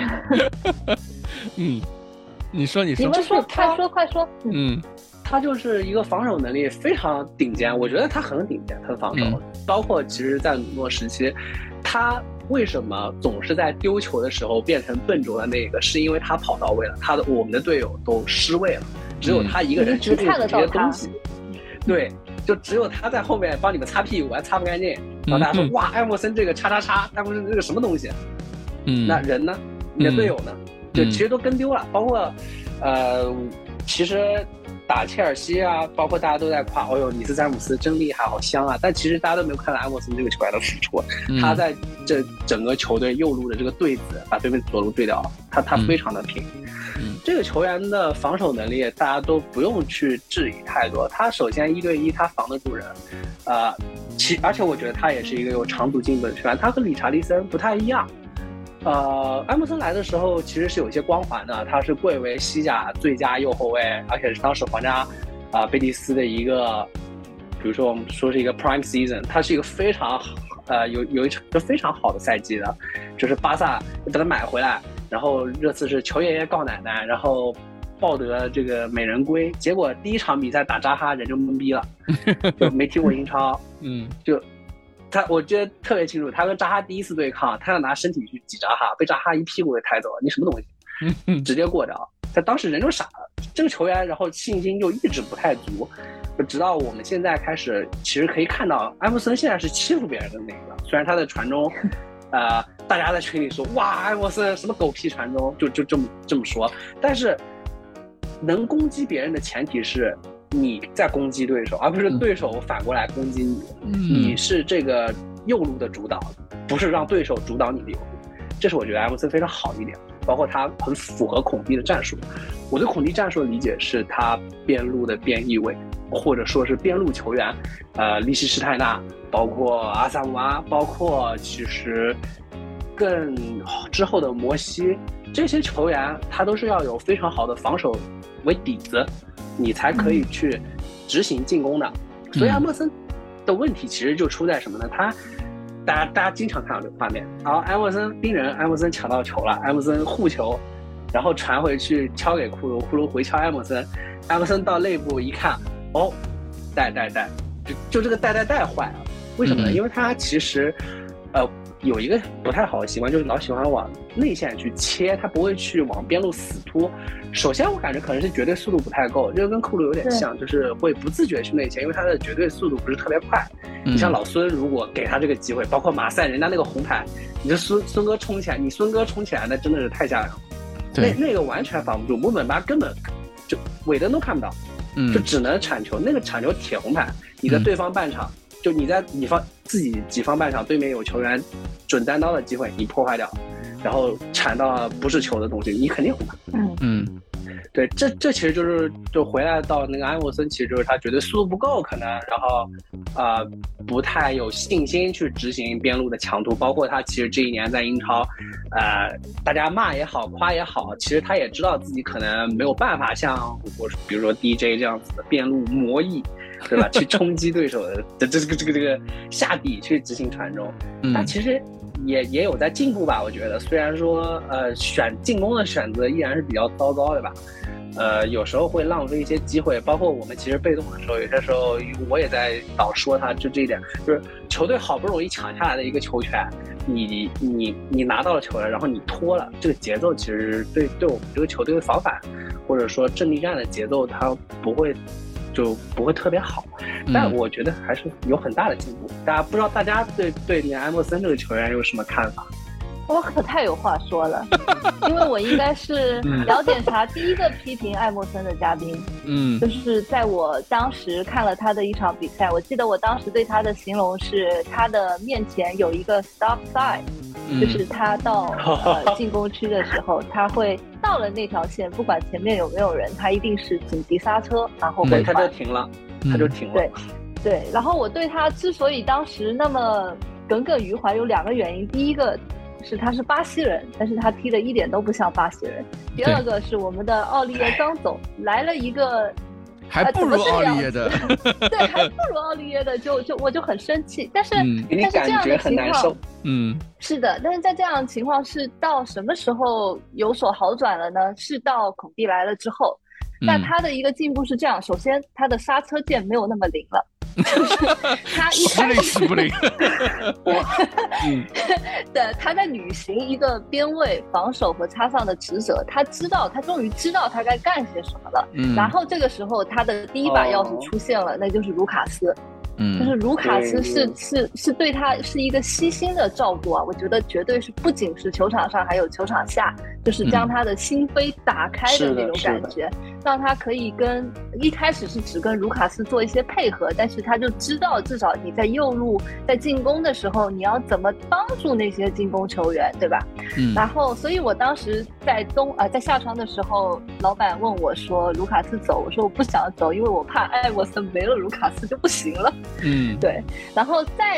你说， 你们说，快说。 他就是一个防守能力非常顶尖，我觉得他很顶尖，他的防守，包括其实在努诺时期，他为什么总是在丢球的时候变成笨拙的那个，是因为他跑到位了，我们的队友都失位了，只有他一个人去做这些东西。对，就只有他在后面帮你们擦屁股，还擦不干净，然后大家说哇，埃莫森这个叉，埃莫森这个什么东西？那人呢？你的队友呢？就其实都跟丢了，包括其实打切尔西啊，包括大家都在夸，哦呦，尼斯詹姆斯真厉害，好香啊！但其实大家都没有看到埃莫森这个球员的付出，他在这整个球队右路的这个对子，把对面左路对掉了，他非常的拼。这个球员的防守能力，大家都不用去质疑太多。他首先1对1，他防得住人，而且我觉得他也是一个有长足进步的球员，他和理查利森不太一样。埃默森来的时候其实是有一些光环的，他是贵为西甲最佳右后卫，而且是当时皇家贝蒂斯的一个，比如说我们说是一个 prime season， 他是一个非常有一个非常好的赛季的，就是巴萨把他买回来，然后热刺是求爷爷告奶奶，然后抱得这个美人归，结果第一场比赛打扎哈人就懵逼了，就没踢过英超，就。我觉得特别清楚，他跟扎哈第一次对抗，他要拿身体去挤扎哈，被扎哈一屁股给抬走了，你什么东西？直接过掉。他当时人就傻了，这个球员然后信心就一直不太足，就直到我们现在开始，其实可以看到埃默森现在是欺负别人的那个，虽然他的传中，大家在群里说哇埃默森什么狗屁传中，就这么说，但是能攻击别人的前提是你在攻击对手，而不是对手反过来攻击你。你是这个右路的主导，不是让对手主导你的右路。这是我觉得埃默森非常好一点，包括他很符合孔蒂的战术。我对孔蒂战术的理解是他边路的边翼位，或者说是边路球员，利希施泰纳，包括阿萨姆阿，包括其实更之后的摩西，这些球员他都是要有非常好的防守为底子，你才可以去执行进攻的。所以埃默森的问题其实就出在什么呢？大家经常看到这个画面，然后埃默森盯人，埃默森抢到球了，埃默森护球，然后传回去敲给库卢回敲埃默森，埃默森到内部一看，哦，带，就这个带坏了，为什么呢？因为他其实有一个不太好的习惯，就是老喜欢往内线去切，他不会去往边路死突。首先我感觉可能是绝对速度不太够，这个跟库卢有点像，就是会不自觉去内切，因为他的绝对速度不是特别快。你像老孙如果给他这个机会，包括马赛人家那个红牌，你这孙哥冲起来，你孙哥冲起来那真的是太吓人了。那个完全防不住，姆本巴根本就尾灯都看不到，就只能铲球，那个铲球铁红牌，你在对方半场，就你在自己己方半场，对面有球员准单刀的机会，你破坏掉，然后铲到不是球的东西，你肯定红牌。对，这其实就回来到那个埃默森，其实就是他觉得速度不够，可能然后不太有信心去执行边路的强度，包括他其实这一年在英超，大家骂也好，夸也好，其实他也知道自己可能没有办法像比如说 DJ 这样子的边路魔翼，对吧？去冲击对手的这个下底去执行传中，他其实也有在进步吧，我觉得。虽然说进攻的选择依然是比较糟糕的吧，有时候会浪费一些机会，包括我们其实被动的时候，有些时候我也在老说他，就这一点，就是球队好不容易抢下来的一个球权，你拿到了球了，然后你拖了，这个节奏其实对我们这个球队的防反或者说阵地战的节奏，它不会特别好，但我觉得还是有很大的进步。不知道大家对你埃默森这个球员有什么看法？ 我可太有话说了，因为我应该是聊点啥第一个批评艾默森的嘉宾。就是在我当时看了他的一场比赛，我记得我当时对他的形容是他的面前有一个 stop sign，就是他到进攻区的时候，他会到了那条线，不管前面有没有人，他一定是紧急刹车，然后回传， 他就停了。 对，然后我对他之所以当时那么耿耿于怀，有2个原因。第一个是他是巴西人，但是他踢的一点都不像巴西人。第二个是我们的奥利耶刚走来了一个还不如奥利耶的， 对，还不如奥利耶的，我就很生气。但是这样的情况， 是的，但是在这样的情况是到什么时候有所好转了呢？是到孔蒂来了之后。但他的一个进步是这样，首先他的刹车键没有那么灵了。就是他一开始不灵， 对，他在履行一个边卫防守和插上的职责，他终于知道他该干些什么了。然后这个时候他的第一把钥匙出现了，那就是卢卡斯。就是卢卡斯是对他是一个悉心的照顾啊，我觉得绝对是不仅是球场上还有球场下，就是将他的心扉打开的那种感觉，让他可以一开始是只跟卢卡斯做一些配合，但是他就知道至少你在右路在进攻的时候你要怎么帮助那些进攻球员，对吧？然后所以我当时在下窗的时候，老板问我说卢卡斯走，我说我不想走，因为我怕艾默森没了卢卡斯就不行了。对，然后再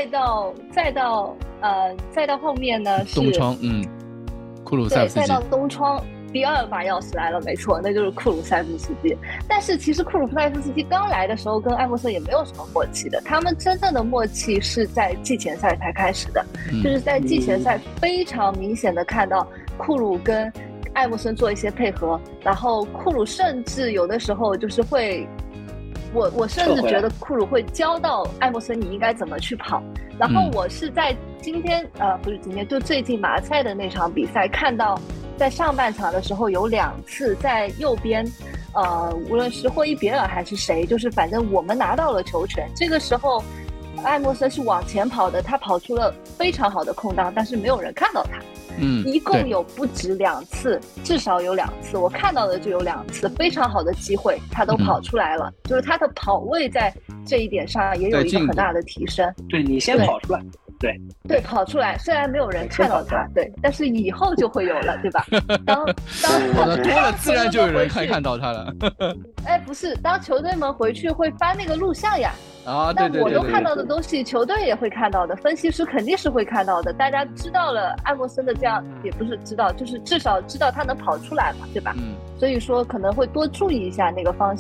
到后面呢是东窗，库鲁塞夫斯基， 再到东窗第2把钥匙来了，没错，那就是库鲁塞夫斯基。但是其实库鲁塞夫斯基刚来的时候跟艾默森也没有什么默契的，他们真正的默契是在季前赛才开始的，就是在季前赛非常明显的看到库鲁跟艾默森做一些配合，然后库鲁甚至有的时候就是会。我甚至觉得库鲁会教到艾默森你应该怎么去跑，然后我是在不是今天，就最近马赛的那场比赛看到，在上半场的时候有2次在右边，无论是霍伊别尔还是谁，就是反正我们拿到了球权，这个时候艾默森是往前跑的，他跑出了非常好的空档，但是没有人看到他。一共有不止2次，至少有2次，我看到的就有2次非常好的机会，他都跑出来了，就是他的跑位在这一点上也有一个很大的提升。 对，你先跑出来，对， 跑出来，虽然没有人看到他，对，但是以后就会有了，对吧？当多了，自然就有人看到他了。 不是，当球队们回去会翻那个录像呀。 对， 那我都看到的东西，球队也会看到的，分析师肯定是会看到的。大家知道了艾默森的这样，也不是知道，就是至少知道他能跑出来嘛，对吧？所以说可能会多注意一下那个方向。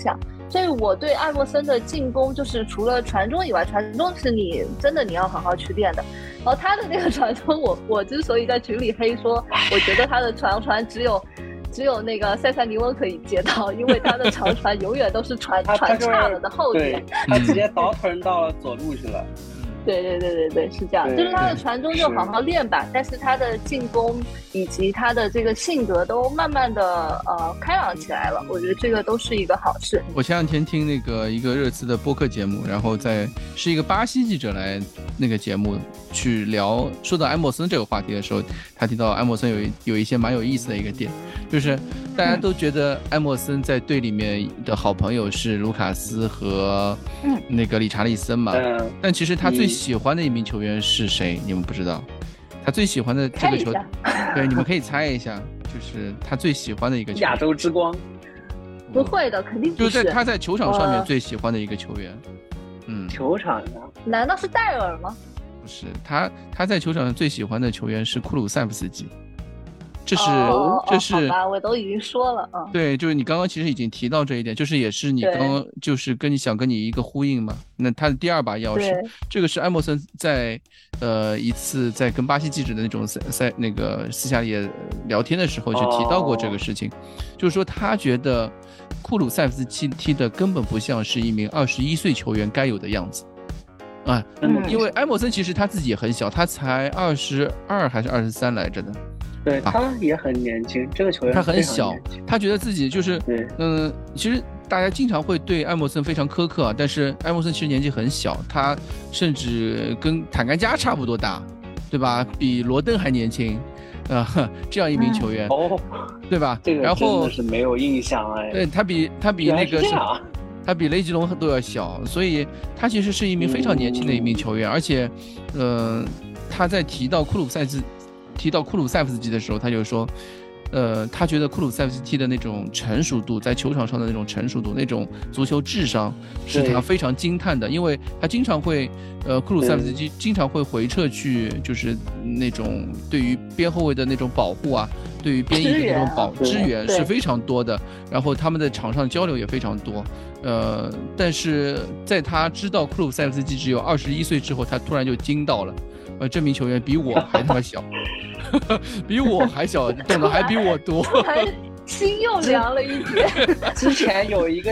所以我对艾默森的进攻就是除了传中以外，传中是你真的你要好好去练的。然后他的那个传中，我之所以在群里黑说，我觉得他的长传只有那个塞塞尼翁可以接到，因为他的长传永远都是传差了的后点， 他直接倒腾到了左路去了。 对，是这样，就是他的传中就好好练吧，但是他的进攻以及他的这个性格都慢慢的开朗起来了，我觉得这个都是一个好事。 我前两天听那个一个热刺的播客节目，然后是一个巴西记者来那个节目去聊，说到埃默森这个话题的时候，他提到埃默森有一些蛮有意思的一个点，就是大家都觉得埃默森在队里面的好朋友是卢卡斯和那个理查利森嘛，但其实他最喜欢的一名球员是谁？你们不知道？他最喜欢的这个球，对，你们可以猜一下，就是他最喜欢的一个球员。 亚洲之光？ 不会的，肯定不是。 就是他在球场上面最喜欢的一个球员。 球场上？ 难道是戴尔吗？ 不是，他在球场上最喜欢的球员是库鲁塞夫斯基。这是好吧，我都已经说了啊。 对，就是你刚刚其实已经提到这一点，就是也是你刚刚就是想跟你一个呼应嘛。那他的第二把钥匙，这个是埃默森在一次在跟巴西记者的那种那个私下里聊天的时候就提到过这个事情，就是说他觉得库鲁塞夫斯基踢的根本不像是一名21岁球员该有的样子。因为埃默森其实他自己也很小，他才22还是23来着的。 对，他也很年轻，这个球员他很小，他觉得自己就是其实大家经常会对埃默森非常苛刻啊，但是埃默森其实年纪很小，他甚至跟坦甘加差不多大，对吧？比罗登还年轻，这样一名球员，对吧？ 这个真的是没有印象哎。 对，他比那个他比雷吉隆都要小，所以他其实是一名非常年轻的一名球员，而且，他在提到库鲁塞夫斯基的时候，他就说，他觉得库鲁塞夫斯基的那种成熟度，在球场上的那种成熟度，那种足球智商，是他非常惊叹的，因为他经常会，库鲁塞夫斯基经常会回撤去，就是那种对于边后卫的那种保护啊，对于边翼的那种支援是非常多的，然后他们的场上交流也非常多。但是在他知道库鲁塞夫斯基只有21岁之后，他突然就惊到了，这名球员比我还他妈小，比我还小，懂得还比我多， 还心又凉了一截。 之前有一个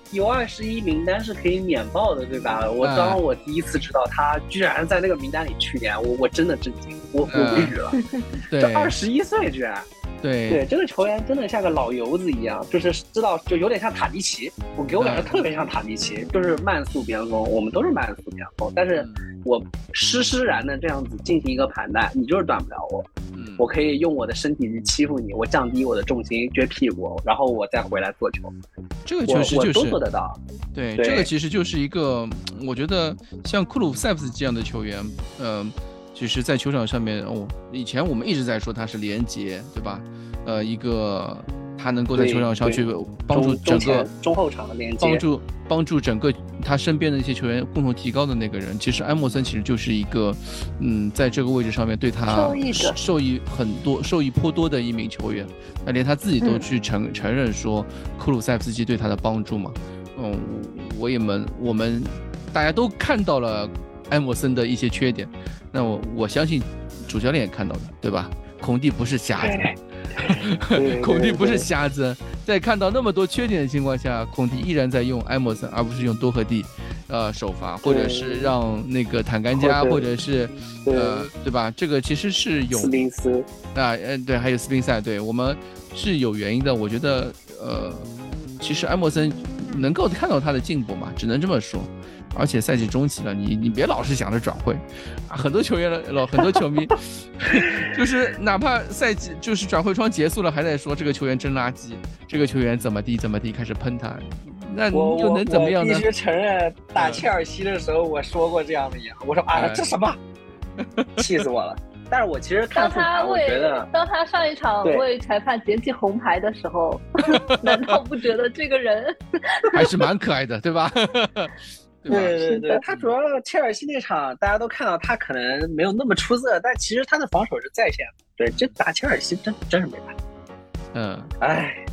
U21名单是可以免报的，对吧？当我第一次知道他居然在那个名单里，去年我真的震惊，我无语了。 对， 这21岁居然。 对， 这个球员真的像个老油子一样，就是知道，就有点像塔迪奇，给我感觉特别像塔迪奇，就是慢速边锋，我们都是慢速边锋，但是我施然的这样子进行一个盘带，你就是断不了我，我可以用我的身体去欺负你，我降低我的重心撅屁股，然后我再回来做球， 这个确实就是我都做得到。 对，这个其实就是一个，我觉得像库鲁塞夫斯基这样的球员，其实在球场上面，以前我们一直在说他是连接，对吧？一个他能够在球场上去帮助整个中后场的连接， 帮助整个他身边的一些球员共同提高的那个人。其实埃默森其实就是一个，在这个位置上面对他受益颇多的一名球员。那连他自己都去承认说库鲁塞夫斯基对他的帮助嘛。我们大家都看到了埃默森的一些缺点，那我相信主教练也看到了，对吧？孔蒂不是瞎子，孔蒂不是瞎子，在看到那么多缺点的情况下，孔蒂依然在用埃默森，而不是用多赫蒂，首发，或者是让那个坦甘加，或者是对吧？这个其实是有斯宾斯对，还有斯宾塞，对，我们是有原因的。我觉得其实埃默森能够看到他的进步嘛，只能这么说。而且赛季中期了，你别老是想着转会，很多球迷就是哪怕赛季就是转会窗结束了，还在说这个球员真垃圾，这个球员怎么地开始喷他，那又能怎么样呢？ 我必须承认，打切尔西的时候我说过这样的言，我说这什么，气死我了。但是我其实看复盘，我觉得当他上一场为裁判捡起红牌的时候，难道不觉得这个人还是蛮可爱的，对吧？ 对，他主要切尔西那场大家都看到他可能没有那么出色，但其实他的防守是在线的。对，这打切尔西真是没办法。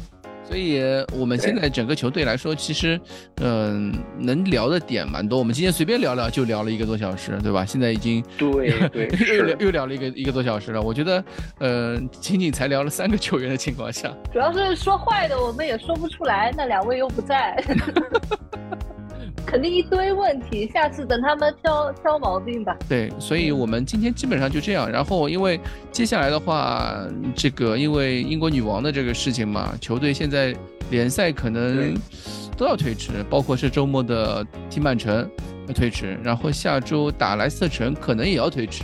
所以我们现在整个球队来说，其实能聊的点蛮多。我们今天随便聊聊就聊了1个多小时，对吧？现在已经对又聊了一个多小时了。我觉得仅仅才聊了3个球员的情况下， 主要是说坏的我们也说不出来，那2位又不在。肯定一堆问题，下次等他们挑毛病吧。 对，所以我们今天基本上就这样。然后，因为接下来的话，这个因为英国女王的这个事情嘛，球队现在联赛可能都要推迟，包括是周末的踢曼城要推迟，然后下周打莱斯特城可能也要推迟。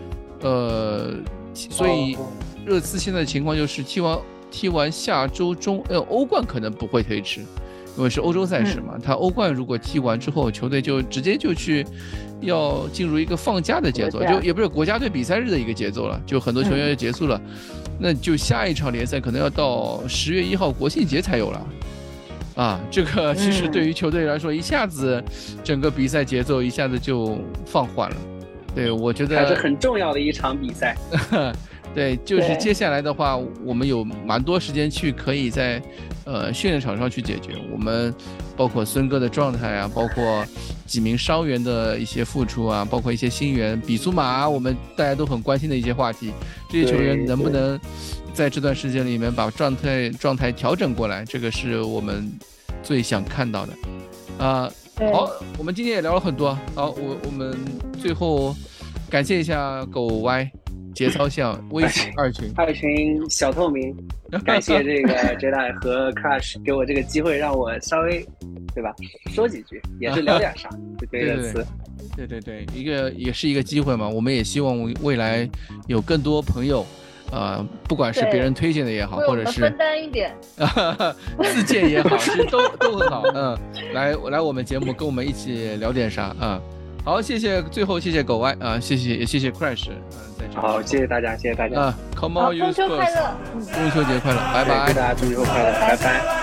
所以热刺现在的情况就是踢完下周欧冠可能不会推迟。因为是欧洲赛事嘛，他欧冠如果踢完之后，球队就直接就要进入一个放假的节奏，就也不是国家队比赛日的一个节奏了，就很多球员就结束了，那就下一场联赛可能要到10月1号国庆节才有了，啊，这个其实对于球队来说，一下子整个比赛节奏一下子就放缓了，对，我觉得还是很重要的一场比赛。 对，就是接下来的话，我们有蛮多时间可以在训练场上去解决。我们包括孙哥的状态啊，包括几名伤员的一些付出啊，包括一些新援比苏马，我们大家都很关心的一些话题。这些球员能不能在这段时间里面把状态调整过来，这个是我们最想看到的。好，我们今天也聊了很多。好，我们最后感谢一下狗歪。节操项微信二群小透明，感谢这个 Jedi 和 Crush 给我这个机会，让我稍微对吧说几句，也是聊点啥，就这个词。 对，也是一个机会嘛。我们也希望未来有更多朋友，不管是别人推荐的也好，或者是分担一点， 自荐也好，其实都很好。来我们节目跟我们一起聊点啥啊？好，最后谢谢狗歪啊，也谢谢 Crash 在这。 好，谢谢大家，谢谢大家。 Come on， 中秋快乐， 中秋节快乐，拜拜， 祝大家中秋快乐，拜拜。